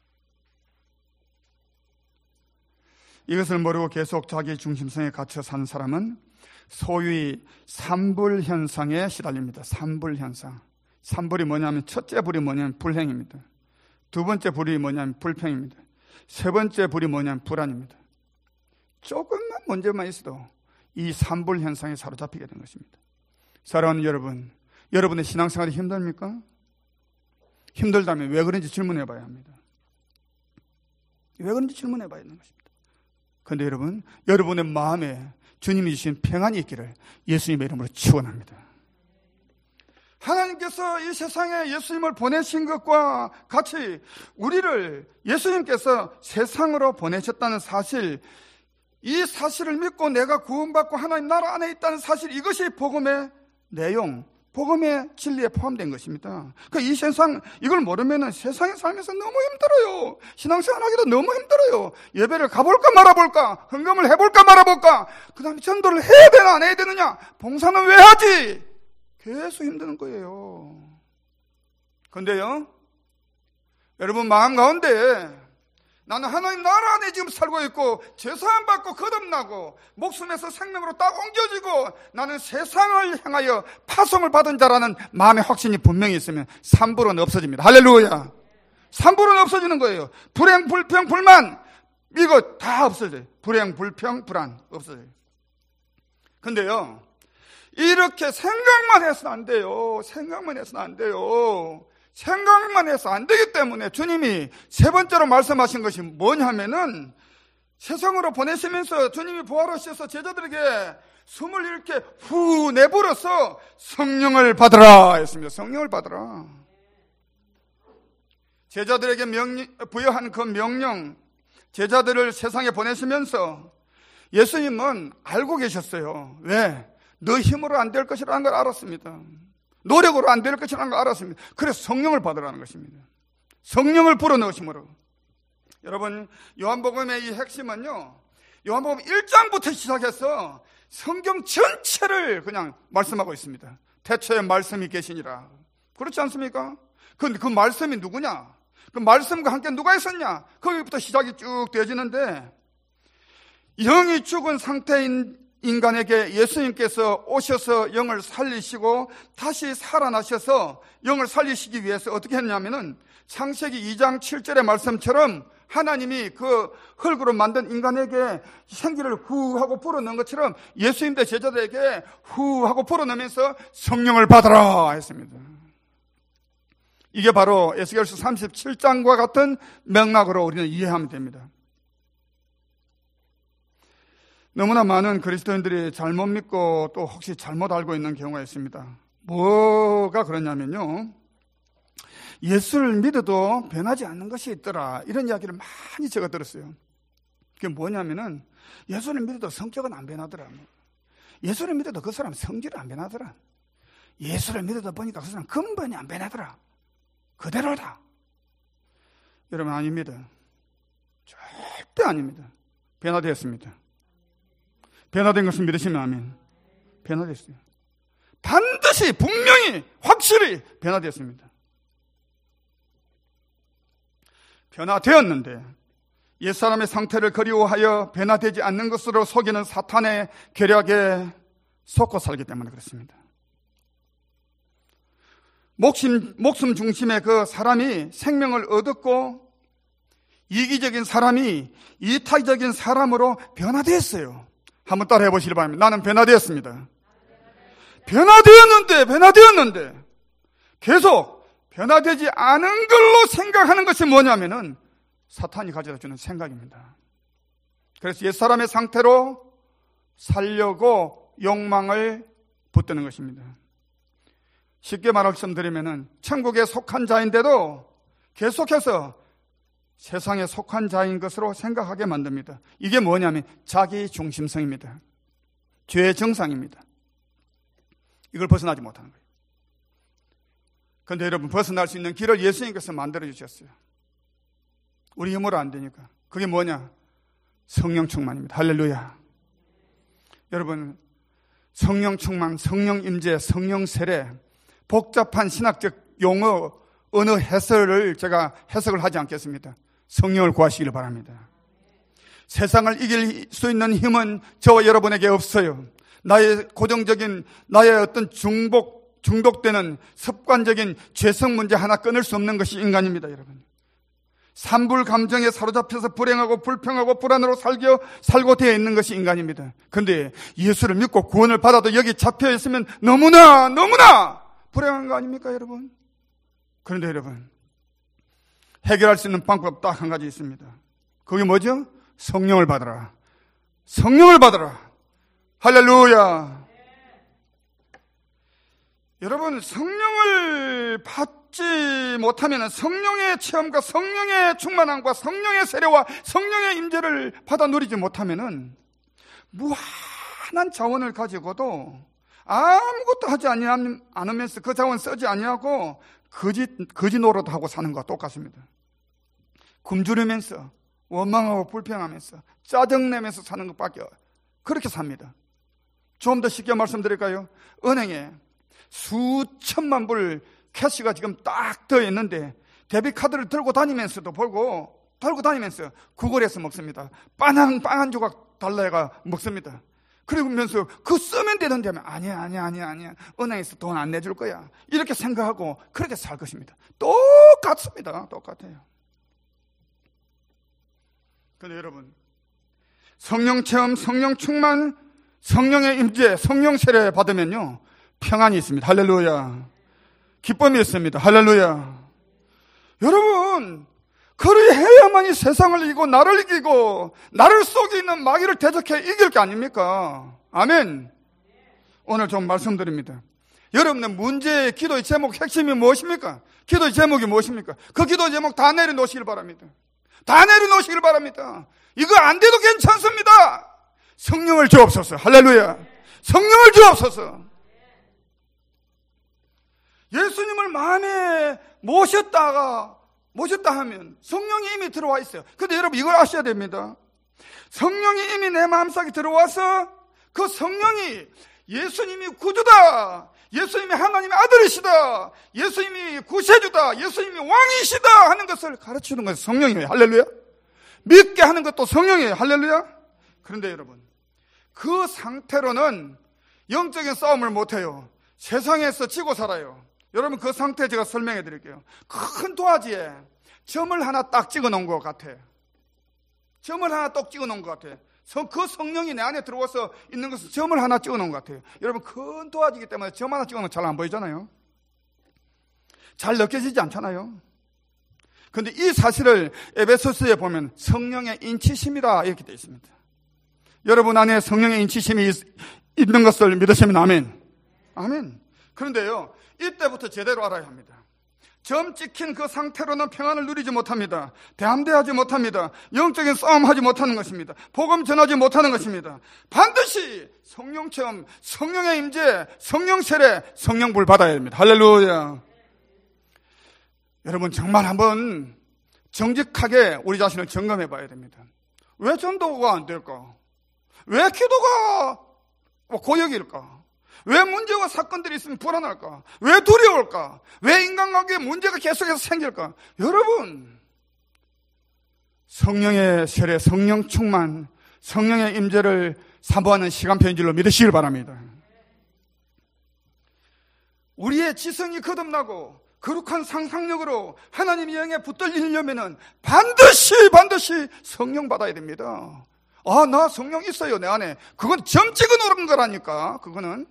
이것을 모르고 계속 자기 중심성에 갇혀 사는 사람은 소위 삼불현상에 시달립니다. 삼불현상. 삼불이 뭐냐면 첫째 불이 뭐냐면 불행입니다. 두 번째 불이 뭐냐면 불평입니다. 세 번째 불이 뭐냐면 불안입니다. 조금만 문제만 있어도 이 삼불현상에 사로잡히게 된 것입니다. 사랑하는 여러분, 여러분의 신앙생활이 힘듭니까? 힘들다면 왜 그런지 질문해 봐야 합니다. 왜 그런지 질문해 봐야 하는 것입니다. 그런데 여러분, 여러분의 마음에 주님이 주신 평안이 있기를 예수님의 이름으로 축원합니다. 하나님께서 이 세상에 예수님을 보내신 것과 같이 우리를 예수님께서 세상으로 보내셨다는 사실, 이 사실을 믿고 내가 구원받고 하나님 나라 안에 있다는 사실, 이것이 복음의 내용, 복음의 진리에 포함된 것입니다. 그러니까 이 세상, 이걸 모르면 세상에 살면서 너무 힘들어요. 신앙생활 하기도 너무 힘들어요. 예배를 가볼까 말아볼까, 헌금을 해볼까 말아볼까, 그 다음에 전도를 해야 되나 안 해야 되느냐, 봉사는 왜 하지? 계속 힘드는 거예요. 근데요, 여러분 마음 가운데 나는 하나님 나라 안에 지금 살고 있고 죄사함 받고 거듭나고 목숨에서 생명으로 딱 옮겨지고 나는 세상을 향하여 파송을 받은 자라는 마음의 확신이 분명히 있으면 삼불은 없어집니다. 할렐루야. 삼불은 없어지는 거예요. 불행, 불평, 불만 이거 다 없어져요. 불행, 불평, 불안 없어져요. 근데요, 이렇게 생각만 해서는 안 돼요. 생각만 해서는 안 되기 때문에 주님이 세 번째로 말씀하신 것이 뭐냐면은 세상으로 보내시면서 주님이 부활하셔서 제자들에게 숨을 이렇게 후 내불어서 성령을 받으라 했습니다. 성령을 받으라. 제자들에게 부여한 그 명령, 제자들을 세상에 보내시면서 예수님은 알고 계셨어요. 왜? 너 힘으로 안 될 것이라는 걸 알았습니다. 노력으로 안 될 것이라는 걸 알았습니다. 그래서 성령을 받으라는 것입니다. 성령을 불어넣으심으로. 여러분, 요한복음의 이 핵심은요, 요한복음 1장부터 시작해서 성경 전체를 그냥 말씀하고 있습니다. 태초에 말씀이 계시니라. 그렇지 않습니까? 그런데 그 말씀이 누구냐? 그 말씀과 함께 누가 있었냐? 거기부터 시작이 쭉 되어지는데, 영이 죽은 상태인 인간에게 예수님께서 오셔서 영을 살리시고 다시 살아나셔서 영을 살리시기 위해서 어떻게 했냐면은 창세기 2장 7절의 말씀처럼 하나님이 그 흙으로 만든 인간에게 생기를 후 하고 불어넣은 것처럼 예수님의 제자들에게 후 하고 불어넣으면서 성령을 받아라 했습니다. 이게 바로 에스겔서 37장과 같은 맥락으로 우리는 이해하면 됩니다. 너무나 많은 그리스도인들이 잘못 믿고 또 혹시 잘못 알고 있는 경우가 있습니다. 뭐가 그러냐면요, 예수를 믿어도 변하지 않는 것이 있더라, 이런 이야기를 많이 제가 들었어요. 그게 뭐냐면은 예수를 믿어도 성격은 안 변하더라, 예수를 믿어도 그 사람 성질은 안 변하더라, 예수를 믿어도 보니까 그 사람 근본이 안 변하더라, 그대로다. 여러분, 아닙니다. 절대 아닙니다. 변화되었습니다. 변화된 것을 믿으시면 아멘. 변화됐어요. 반드시 분명히 확실히 변화되었습니다. 변화되었는데 옛사람의 상태를 그리워하여 변화되지 않는 것으로 속이는 사탄의 계략에 속고 살기 때문에 그렇습니다. 목숨 중심의 그 사람이 생명을 얻었고 이기적인 사람이 이타적인 사람으로 변화되었어요. 한번 따라해 보시길 바랍니다. 나는 변화되었습니다. 변화되었는데 계속 변화되지 않은 걸로 생각하는 것이 뭐냐면은 사탄이 가져다 주는 생각입니다. 그래서 옛사람의 상태로 살려고 욕망을 붙드는 것입니다. 쉽게 말씀드리면은 천국에 속한 자인데도 계속해서 세상에 속한 자인 것으로 생각하게 만듭니다. 이게 뭐냐면 자기 중심성입니다. 죄의 정상입니다. 이걸 벗어나지 못하는 거예요. 그런데 여러분, 벗어날 수 있는 길을 예수님께서 만들어 주셨어요. 우리 힘으로 안 되니까. 그게 뭐냐? 성령 충만입니다. 할렐루야. 여러분, 성령 충만, 성령 임재, 성령 세례, 복잡한 신학적 용어, 언어 해설을 제가 해석을 하지 않겠습니다. 성령을 구하시길 바랍니다. 세상을 이길 수 있는 힘은 저와 여러분에게 없어요. 나의 고정적인, 나의 어떤 중독되는 습관적인 죄성 문제 하나 끊을 수 없는 것이 인간입니다, 여러분. 산불 감정에 사로잡혀서 불행하고 불평하고 불안으로 살고 되어 있는 것이 인간입니다. 그런데 예수를 믿고 구원을 받아도 여기 잡혀 있으면 너무나 불행한 거 아닙니까, 여러분? 그런데 여러분, 해결할 수 있는 방법 딱 한 가지 있습니다. 그게 뭐죠? 성령을 받아라. 성령을 받아라. 할렐루야. 여러분, 성령을 받지 못하면 성령의 체험과 성령의 충만함과 성령의 세례와 성령의 임재를 받아 누리지 못하면 무한한 자원을 가지고도 아무것도 하지 않으면서 그 자원 쓰지 아니하고 거지 노릇하고 사는 것과 똑같습니다. 굶주리면서 원망하고 불평하면서 짜증내면서 사는 것밖에 그렇게 삽니다. 좀 더 쉽게 말씀드릴까요? 은행에 수천만 불 캐시가 지금 딱 더 있는데 데비카드를 들고 다니면서 구걸해서 먹습니다. 빵 한 조각 달라해가 먹습니다. 그러면서 그 쓰면 되는데 하면 아니야. 은행에서 돈 안 내줄 거야. 이렇게 생각하고 그렇게 살 것입니다. 똑같습니다. 똑같아요. 그런데 여러분, 성령 체험, 성령 충만, 성령의 임재, 성령 세례 받으면요 평안이 있습니다. 할렐루야. 기쁨이 있습니다. 할렐루야. 여러분, 그리 해야만이 세상을 이기고 나를 이기고 나를 속에 있는 마귀를 대적해 이길 게 아닙니까? 아멘. 오늘 좀 말씀드립니다. 여러분의 문제의 기도의 제목 핵심이 무엇입니까? 기도의 제목이 무엇입니까? 그 기도의 제목 다 내려놓으시길 바랍니다. 다 내려놓으시길 바랍니다. 이거 안 돼도 괜찮습니다. 성령을 주옵소서. 할렐루야. 성령을 주옵소서. 예수님을 마음에 모셨다 하면 성령이 이미 들어와 있어요. 근데 여러분 이걸 아셔야 됩니다. 성령이 이미 내 마음속에 들어와서 그 성령이 예수님이 구주다, 예수님이 하나님의 아들이시다, 예수님이 구세주다, 예수님이 왕이시다 하는 것을 가르치는 것이 성령이에요. 할렐루야. 믿게 하는 것도 성령이에요. 할렐루야. 그런데 여러분, 그 상태로는 영적인 싸움을 못해요. 세상에서 지고 살아요. 여러분 그 상태 제가 설명해 드릴게요. 큰 도화지에 점을 하나 딱 찍어 놓은 것 같아. 점을 하나 딱 찍어 놓은 것 같아. 그 성령이 내 안에 들어와서 있는 것은 점을 하나 찍어 놓은 것 같아요. 여러분 큰 도화지기 때문에 점 하나 찍어 놓으면 잘 안 보이잖아요. 잘 느껴지지 않잖아요. 그런데 이 사실을 에베소서에 보면 성령의 인치심이라 이렇게 되어 있습니다. 여러분 안에 성령의 인치심이 있는 것을 믿으시면 아멘. 아멘. 그런데요, 이때부터 제대로 알아야 합니다. 점 찍힌 그 상태로는 평안을 누리지 못합니다. 대함대하지 못합니다. 영적인 싸움하지 못하는 것입니다. 복음 전하지 못하는 것입니다. 반드시 성령 체험, 성령의 임재, 성령 세례, 성령불 받아야 됩니다. 할렐루야. 여러분 정말 한번 정직하게 우리 자신을 점검해 봐야 됩니다. 왜 전도가 안 될까? 왜 기도가 고역일까? 왜 문제와 사건들이 있으면 불안할까? 왜 두려울까? 왜 인간관계에 문제가 계속해서 생길까? 여러분, 성령의 세례, 성령 충만, 성령의 임재를 사모하는 시간표인 줄로 믿으시길 바랍니다. 우리의 지성이 거듭나고 거룩한 상상력으로 하나님의 영에 붙들리려면 반드시 성령 받아야 됩니다. 아, 나 성령 있어요, 내 안에. 그건 점 찍어 놓은 거라니까, 그거는.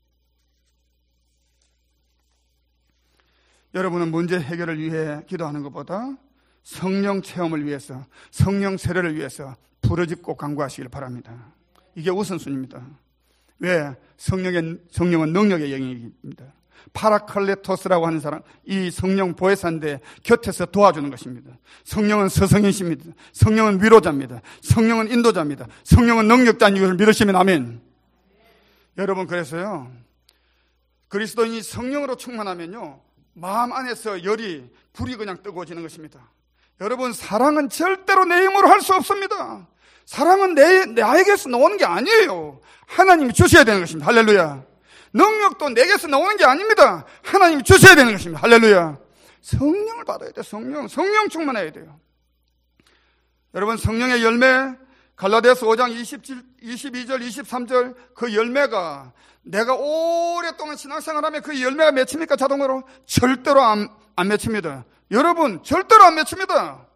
여러분은 문제 해결을 위해 기도하는 것보다 성령 체험을 위해서, 성령 세례를 위해서 부르짖고 간구하시길 바랍니다. 이게 우선순위입니다. 왜? 성령은 능력의 영역입니다. 파라클레토스라고 하는 사람, 이 성령 보혜사인데 곁에서 도와주는 것입니다. 성령은 스승이십니다. 성령은 위로자입니다. 성령은 인도자입니다. 성령은 능력자인 것을 믿으시면 아멘. 여러분, 그래서요, 그리스도인이 성령으로 충만하면요, 마음 안에서 열이, 불이 그냥 뜨거워지는 것입니다. 여러분, 사랑은 절대로 내 힘으로 할 수 없습니다. 사랑은 나에게서 나오는 게 아니에요. 하나님이 주셔야 되는 것입니다. 할렐루야. 능력도 내게서 나오는 게 아닙니다. 하나님이 주셔야 되는 것입니다. 할렐루야. 성령을 받아야 돼요. 성령 충만해야 돼요. 여러분, 성령의 열매, 갈라디아서 5장 22절, 23절 그 열매가 내가 오랫동안 신앙생활하면 그 열매가 맺힙니까? 자동으로? 절대로 안 맺힙니다. 여러분, 절대로 안 맺힙니다.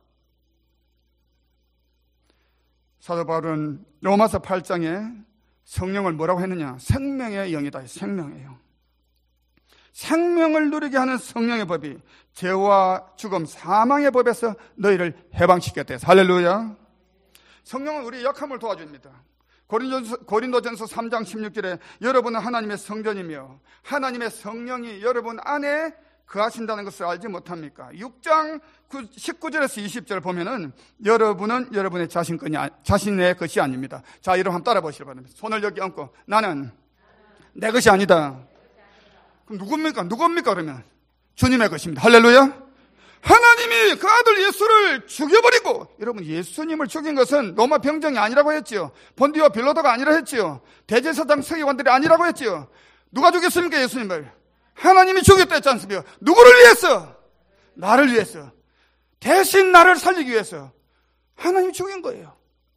사도 바울은 로마서 8장에 성령을 뭐라고 했느냐? 생명의 영이다. 생명의 영. 생명을 누리게 하는 성령의 법이 죄와 죽음, 사망의 법에서 너희를 해방시켰대. 할렐루야. 성령은 우리의 약함을 도와줍니다. 고린도전서 3장 16절에 여러분은 하나님의 성전이며 하나님의 성령이 여러분 안에 거하신다는 것을 알지 못합니까? 6장 19절에서 20절 보면은 여러분은 여러분의 자신의 것이 아닙니다. 자, 여러분 한번 따라 보시기 바랍니다. 손을 여기 얹고 나는 내 것이 아니다. 그럼 누굽니까 그러면? 주님의 것입니다. 할렐루야. 하나님이 그 아들 예수를 죽여버리고, 여러분, 예수님을 죽인 것은 로마 병정이 아니라고 했지요. 본디와 빌라도가 아니라 했지요. 대제사장 서기관들이 아니라고 했지요. 누가 죽였습니까? 예수님을. 하나님이 죽였다 했지 않습니까? 누구를 위해서? 나를 위해서. 대신 나를 살리기 위해서 하나님이 죽인 거예요.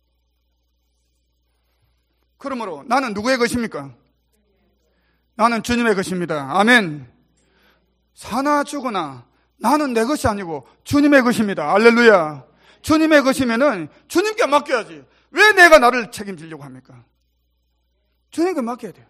그러므로 나는 누구의 것입니까? 나는 주님의 것입니다. 아멘. 사나 죽으나 나는 내 것이 아니고 주님의 것입니다. 할렐루야. 주님의 것이면은 주님께 맡겨야지. 왜 내가 나를 책임지려고 합니까? 주님께 맡겨야 돼요.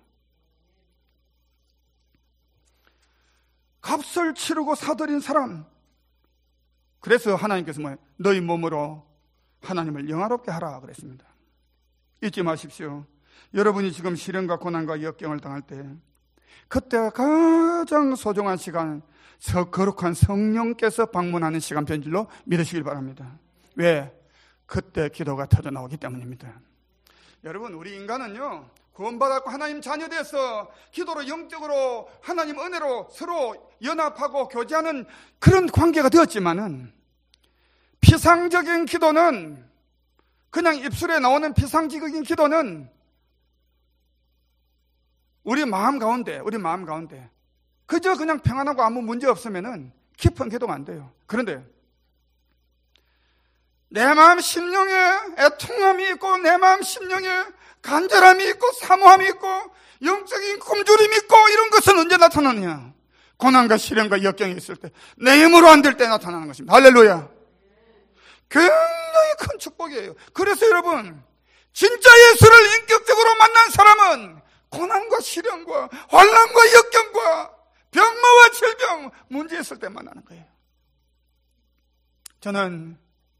값을 치르고 사들인 사람. 그래서 하나님께서 너희 몸으로 하나님을 영화롭게 하라 그랬습니다. 잊지 마십시오. 여러분이 지금 시련과 고난과 역경을 당할 때 그때가 가장 소중한 시간, 거룩한 성령께서 방문하는 시간표인 줄로 믿으시길 바랍니다. 왜? 그때 기도가 터져 나오기 때문입니다. 여러분, 우리 인간은요, 구원받았고 하나님 자녀돼서 기도로 영적으로 하나님 은혜로 서로 연합하고 교제하는 그런 관계가 되었지만은, 피상적인 기도는, 그냥 입술에 나오는 피상적인 기도는 우리 마음 가운데 그저 그냥 평안하고 아무 문제 없으면은 깊은 기도가 안 돼요. 그런데 내 마음 심령에 애통함이 있고, 내 마음 심령에 간절함이 있고, 사모함이 있고, 영적인 굶주림이 있고, 이런 것은 언제 나타나느냐? 고난과 시련과 역경이 있을 때, 내 힘으로 안 될 때 나타나는 것입니다. 할렐루야. 굉장히 큰 축복이에요. 그래서 여러분, 진짜 예수를 인격적으로 만난 사람은 고난과 시련과 환난과 역경과 병마와 질병, 문제 있을 때 만나는 거예요. 저는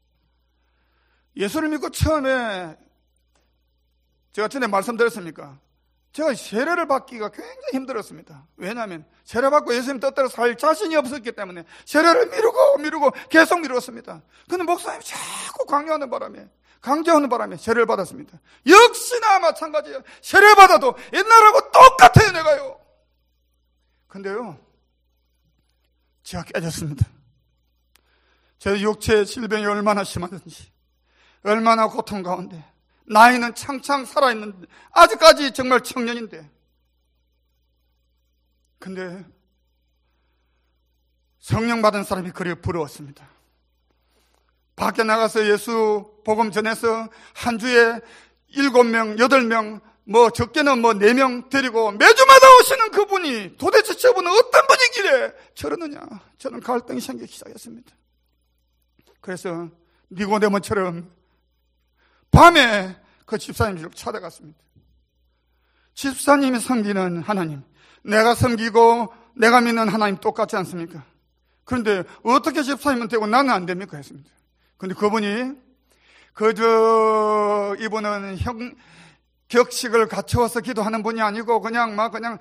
예수를 믿고 처음에, 제가 전에 말씀드렸습니까? 제가 세례를 받기가 굉장히 힘들었습니다. 왜냐하면 세례받고 예수님 뜻대로 살 자신이 없었기 때문에 세례를 미루고 계속 미뤘습니다. 근데 목사님이 자꾸 강요하는 바람에 세례를 받았습니다. 역시나 마찬가지예요. 세례 받아도 옛날하고 똑같아요, 내가요. 근데요, 제가 깨졌습니다. 제 육체의 질병이 얼마나 심하든지, 얼마나 고통 가운데, 나이는 창창 살아있는데, 아직까지 정말 청년인데, 근데 성령 받은 사람이 그리 부러웠습니다. 밖에 나가서 예수 복음 전해서 한 주에 7명, 8명 적게는 4명 데리고 매주마다 오시는 그분이 도대체 저분은 어떤 분이길래 저러느냐. 저는 갈등이 생기기 시작했습니다. 그래서 니고데모처럼 밤에 그 집사님을 찾아갔습니다. 집사님이 섬기는 하나님, 내가 섬기고 내가 믿는 하나님 똑같지 않습니까? 그런데 어떻게 집사님은 되고 나는 안 됩니까? 했습니다. 그런데 그분이 이분은 격식을 갖추어서 기도하는 분이 아니고 그냥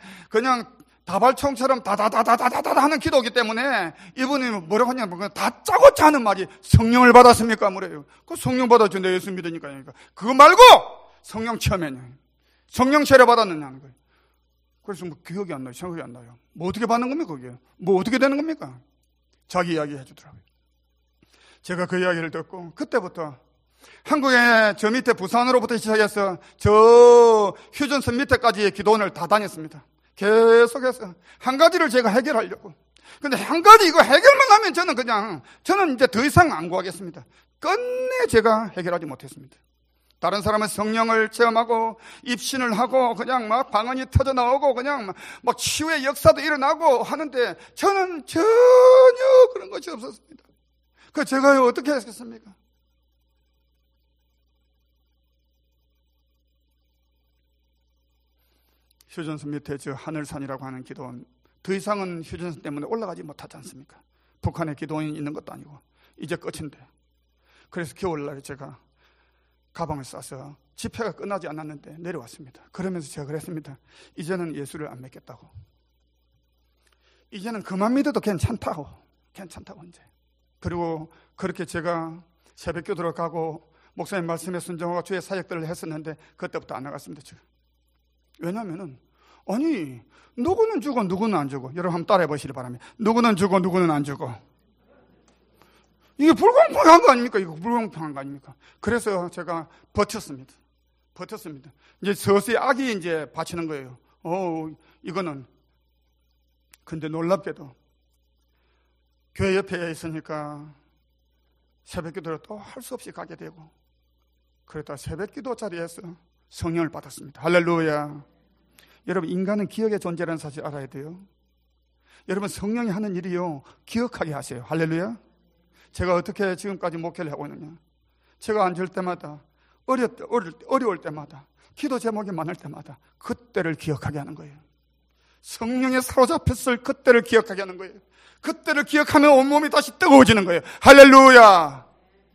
다발총처럼 다다다다다다다 하는 기도이기 때문에 이분이 뭐라고 하냐면 다짜고짜 하는 말이 성령을 받았습니까? 뭐래요. 그 성령 받았죠. 내 예수 믿으니까. 그거 말고 성령 체험했냐. 성령 체험 받았느냐는 거예요. 그래서 기억이 안 나요. 생각이 안 나요. 어떻게 받는 겁니까? 그게? 어떻게 되는 겁니까? 자기 이야기 해주더라고요. 제가 그 이야기를 듣고 그때부터 한국에 저 밑에 부산으로부터 시작해서 저 휴전선 밑에까지의 기도원을 다 다녔습니다. 계속해서 한 가지를 제가 해결하려고. 근데 한 가지 이거 해결만 하면 저는 이제 더 이상 안 구하겠습니다. 끝내 제가 해결하지 못했습니다. 다른 사람은 성령을 체험하고 입신을 하고 방언이 터져 나오고 치유의 역사도 일어나고 하는데 저는 전혀 그런 것이 없었습니다. 제가 어떻게 했겠습니까? 휴전선 밑에 저 하늘산이라고 하는 기도원, 더 이상은 휴전선 때문에 올라가지 못하지 않습니까? 북한에 기도원이 있는 것도 아니고 이제 끝인데. 그래서 겨울날에 제가 가방을 싸서 집회가 끝나지 않았는데 내려왔습니다. 그러면서 제가 그랬습니다. 이제는 예수를 안 믿겠다고. 이제는 그만 믿어도 괜찮다고 이제. 그리고 그렇게 제가 새벽기도를 가고 목사님 말씀에 순종하고 주의 사역들을 했었는데 그때부터 안 나갔습니다. 제가. 왜냐면은 누구는 주고 누구는 안 주고. 여러분 한번 따라해 보시기 바랍니다. 누구는 주고 누구는 안 주고. 이게 불공평한 거 아닙니까? 이거 불공평한 거 아닙니까? 그래서 제가 버텼습니다. 이제 서서히 악이 이제 바치는 거예요. 이거는. 근데 놀랍게도 교회 옆에 있으니까 새벽기도를 또 할 수 없이 가게 되고, 그러다 새벽기도 자리에서 성령을 받았습니다. 할렐루야. 여러분, 인간은 기억의 존재라는 사실 알아야 돼요. 여러분, 성령이 하는 일이요, 기억하게 하세요. 할렐루야. 제가 어떻게 지금까지 목회를 하고 있느냐. 제가 앉을 때마다, 어려울 때마다, 기도 제목이 많을 때마다 그때를 기억하게 하는 거예요. 성령에 사로잡혔을 그때를 기억하게 하는 거예요. 그때를 기억하면 온몸이 다시 뜨거워지는 거예요. 할렐루야.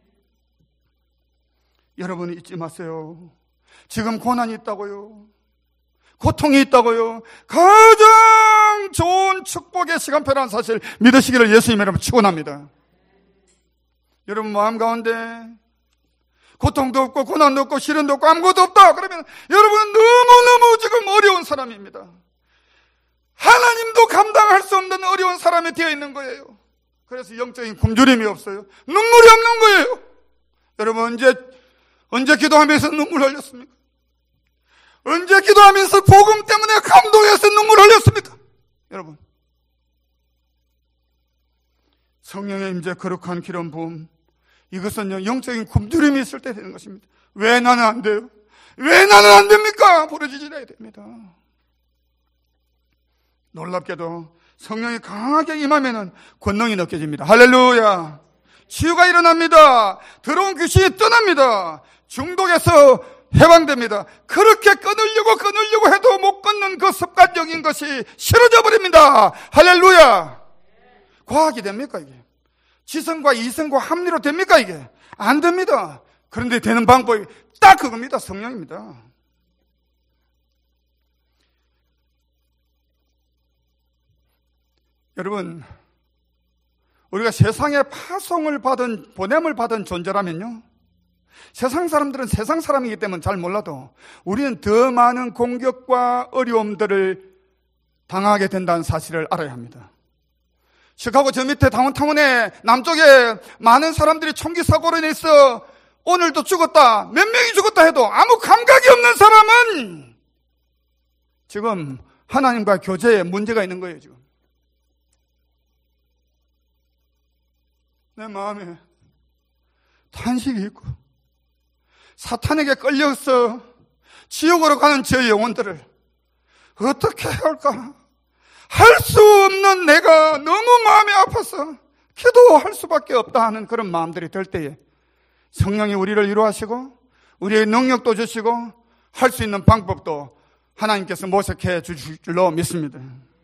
여러분 잊지 마세요. 지금 고난이 있다고요. 고통이 있다고요. 가장 좋은 축복의 시간표라는 사실 믿으시기를 예수님 이름으로 축원합니다. 여러분 마음 가운데 고통도 없고 고난도 없고 시련도 없고 아무것도 없다 그러면 여러분은 너무너무 지금 어려운 사람입니다. 하나님도 감당할 수 없는 어려운 사람이 되어 있는 거예요. 그래서 영적인 굶주림이 없어요. 눈물이 없는 거예요. 여러분 언제 기도하면서 눈물 흘렸습니까? 언제 기도하면서 복음 때문에 감동해서 눈물 흘렸습니까? 여러분, 성령의 임재 거룩한 기름 부음, 이것은 영적인 굶주림이 있을 때 되는 것입니다. 왜 나는 안 돼요? 왜 나는 안 됩니까? 부르짖어야 됩니다. 놀랍게도 성령이 강하게 임하면은 권능이 느껴집니다. 할렐루야. 치유가 일어납니다. 들어온 귀신이 떠납니다. 중독에서 해방됩니다. 그렇게 끊으려고 해도 못 끊는 그 습관적인 것이 싫어져 버립니다. 할렐루야. 과학이 됩니까 이게? 지성과 이성과 합리로 됩니까 이게? 안 됩니다. 그런데 되는 방법이 딱 그겁니다. 성령입니다. 여러분, 우리가 세상에 보냄을 받은 존재라면요, 세상 사람들은 세상 사람이기 때문에 잘 몰라도 우리는 더 많은 공격과 어려움들을 당하게 된다는 사실을 알아야 합니다. 시카고 저 밑에 다운타운에 남쪽에 많은 사람들이 총기 사고로 인해서 오늘도 죽었다, 몇 명이 죽었다 해도 아무 감각이 없는 사람은 지금 하나님과 교제에 문제가 있는 거예요. 지금 내 마음에 탄식이 있고 사탄에게 끌려서 지옥으로 가는 저 영혼들을 어떻게 해야 할까? 할 수 없는 내가 너무 마음이 아파서 기도할 수밖에 없다 하는 그런 마음들이 들 때에 성령이 우리를 위로하시고 우리의 능력도 주시고 할 수 있는 방법도 하나님께서 모색해 주실 줄로 믿습니다.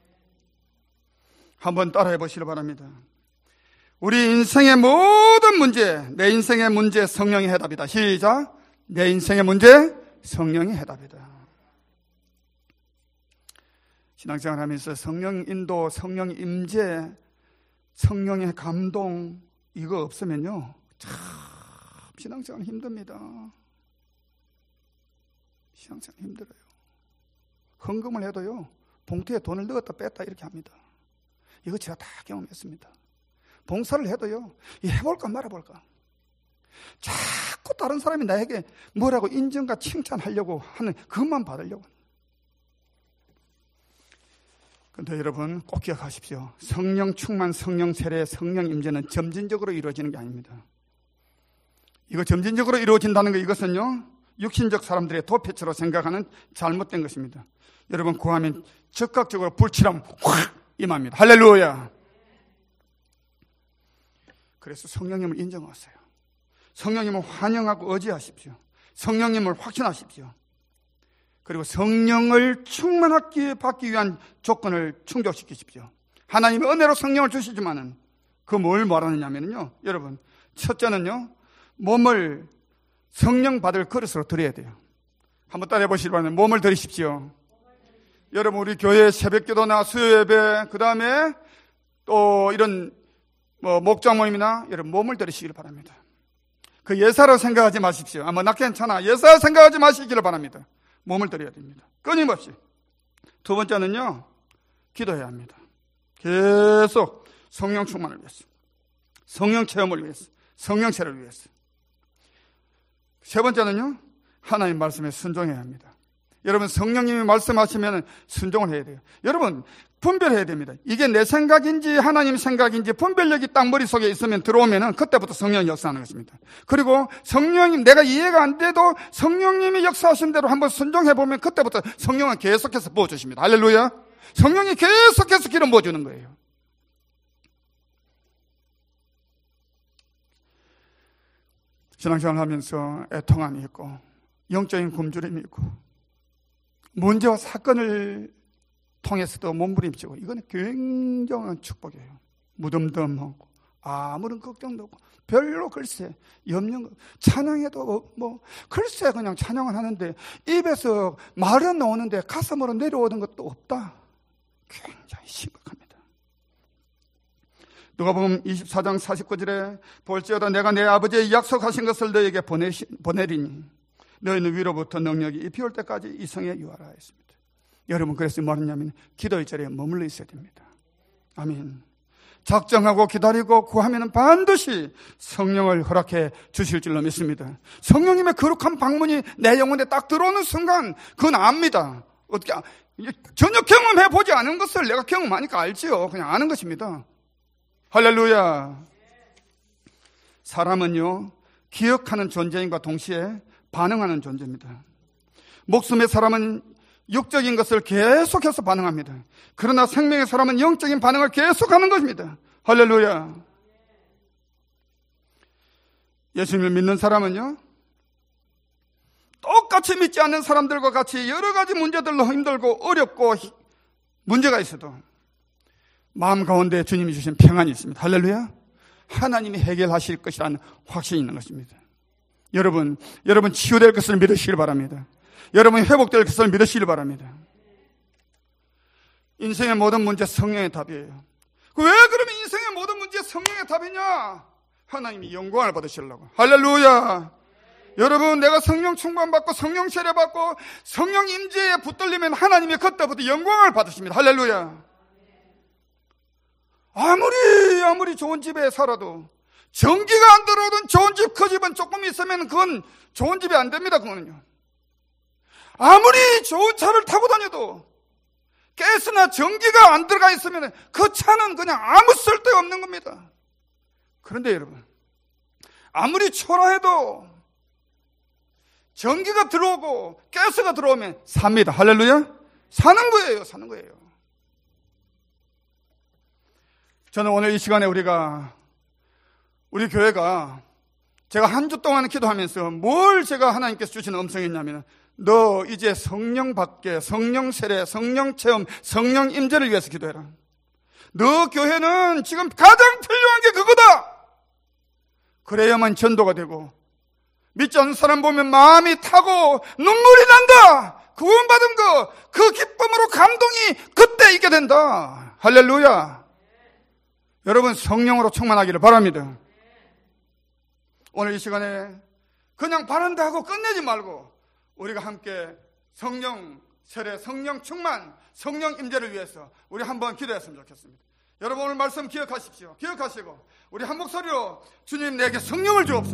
한번 따라해 보시기 바랍니다. 우리 인생의 모든 문제, 내 인생의 문제 성령이 해답이다. 시작. 내 인생의 문제 성령이 해답이다. 신앙생활 하면서 성령 인도, 성령 임재, 성령의 감동 이거 없으면요 참 신앙생활 힘듭니다. 신앙생활 힘들어요. 헌금을 해도요 봉투에 돈을 넣었다 뺐다 이렇게 합니다. 이거 제가 다 경험했습니다. 봉사를 해도요 해볼까 말아볼까, 자꾸 다른 사람이 나에게 뭐라고 인정과 칭찬하려고 하는 그것만 받으려고. 그런데 여러분 꼭 기억하십시오. 성령 충만, 성령 세례, 성령 임재는 점진적으로 이루어지는 게 아닙니다. 이거 점진적으로 이루어진다는 거, 이것은요 육신적 사람들의 도피처로 생각하는 잘못된 것입니다. 여러분 구하면 즉각적으로 불칠하면 확 임합니다. 할렐루야. 그래서 성령님을 인정하세요. 성령님을 환영하고 의지하십시오. 성령님을 확신하십시오. 그리고 성령을 충만하게 받기 위한 조건을 충족시키십시오. 하나님의 은혜로 성령을 주시지만은 그 뭘 말하느냐면요, 여러분 첫째는요 몸을 성령 받을 그릇으로 드려야 돼요. 한번 따라해 보시기 바랍니다. 몸을 드리십시오. 여러분 우리 교회 새벽기도나 수요예배, 그 다음에 또 이런 목장 모임이나 여러분 몸을 드리시기를 바랍니다. 그 예사로 생각하지 마십시오. 나 괜찮아, 예사 생각하지 마시기를 바랍니다. 몸을 드려야 됩니다. 끊임없이. 두 번째는요 기도해야 합니다. 계속 성령 충만을 위해서, 성령 체험을 위해서, 성령 세례를 위해서. 세 번째는요 하나님 말씀에 순종해야 합니다. 여러분 성령님이 말씀하시면 순종을 해야 돼요. 여러분 분별해야 됩니다. 이게 내 생각인지 하나님 생각인지 분별력이 딱 머릿속에 있으면 들어오면 그때부터 성령이 역사하는 것입니다. 그리고 성령님, 내가 이해가 안 돼도 성령님이 역사하신 대로 한번 순종해보면 그때부터 성령은 계속해서 부어주십니다. 할렐루야. 성령이 계속해서 기름 부어주는 거예요. 신앙생활을 하면서 애통함이 있고 영적인 굶주림이 있고 문제와 사건을 통해서도 몸부림치고, 이건 굉장한 축복이에요. 무덤덤하고 아무런 걱정도 없고 별로 글쎄 염려, 찬양해도 글쎄 그냥 찬양을 하는데 입에서 말은 나오는데 가슴으로 내려오는 것도 없다. 굉장히 심각합니다. 누가복음 24장 49절에 볼지어다 내가 내 아버지의 약속하신 것을 너에게 보내리니 너희는 위로부터 능력이 입혀올 때까지 이 성에 유하라 했습니다. 여러분 그래서 뭐하냐면 기도의 자리에 머물러 있어야 됩니다. 아멘. 작정하고 기다리고 구하면 반드시 성령을 허락해 주실 줄로 믿습니다. 성령님의 거룩한 방문이 내 영혼에 딱 들어오는 순간 그건 압니다. 어떻게 전혀 경험해보지 않은 것을 내가 경험하니까 알지요. 그냥 아는 것입니다. 할렐루야. 사람은요 기억하는 존재인과 동시에 반응하는 존재입니다. 목숨의 사람은 육적인 것을 계속해서 반응합니다. 그러나 생명의 사람은 영적인 반응을 계속하는 것입니다. 할렐루야. 예수님을 믿는 사람은요 똑같이 믿지 않는 사람들과 같이 여러 가지 문제들로 힘들고 어렵고 문제가 있어도 마음 가운데 주님이 주신 평안이 있습니다. 할렐루야. 하나님이 해결하실 것이라는 확신이 있는 것입니다. 여러분 치유될 것을 믿으시길 바랍니다. 여러분 회복될 것을 믿으시길 바랍니다. 인생의 모든 문제 성령의 답이에요. 왜 그러면 인생의 모든 문제 성령의 답이냐? 하나님이 영광을 받으시려고. 할렐루야. 여러분 내가 성령 충만받고 성령 세례받고 성령 임재에 붙들리면 하나님이 그때부터 영광을 받으십니다. 할렐루야. 아무리 좋은 집에 살아도 전기가 안 들어오던 좋은 집, 그 집은 조금 있으면 그건 좋은 집이 안 됩니다. 그거는요. 아무리 좋은 차를 타고 다녀도 가스나 전기가 안 들어가 있으면 그 차는 그냥 아무 쓸데없는 겁니다. 그런데 여러분 아무리 초라해도 전기가 들어오고 가스가 들어오면 삽니다. 할렐루야. 사는 거예요. 사는 거예요. 저는 오늘 이 시간에 우리 교회가 제가 한 주 동안 기도하면서 뭘 제가 하나님께서 주시는 음성이 있냐면, 너 이제 성령 받게, 성령 세례, 성령 체험, 성령 임재를 위해서 기도해라. 너 교회는 지금 가장 필요한 게 그거다. 그래야만 전도가 되고, 믿지 않는 사람 보면 마음이 타고 눈물이 난다. 구원받은 거, 그 기쁨으로 감동이 그때 있게 된다. 할렐루야. 여러분, 성령으로 충만하기를 바랍니다. 오늘 이 시간에 그냥 바란다 하고 끝내지 말고 우리가 함께 성령 세례, 성령 충만, 성령 임재를 위해서 우리 한번 기도했으면 좋겠습니다. 여러분, 오늘 말씀 기억하십시오. 기억하시고 우리 한 목소리로 주님, 내게 성령을 주옵소서.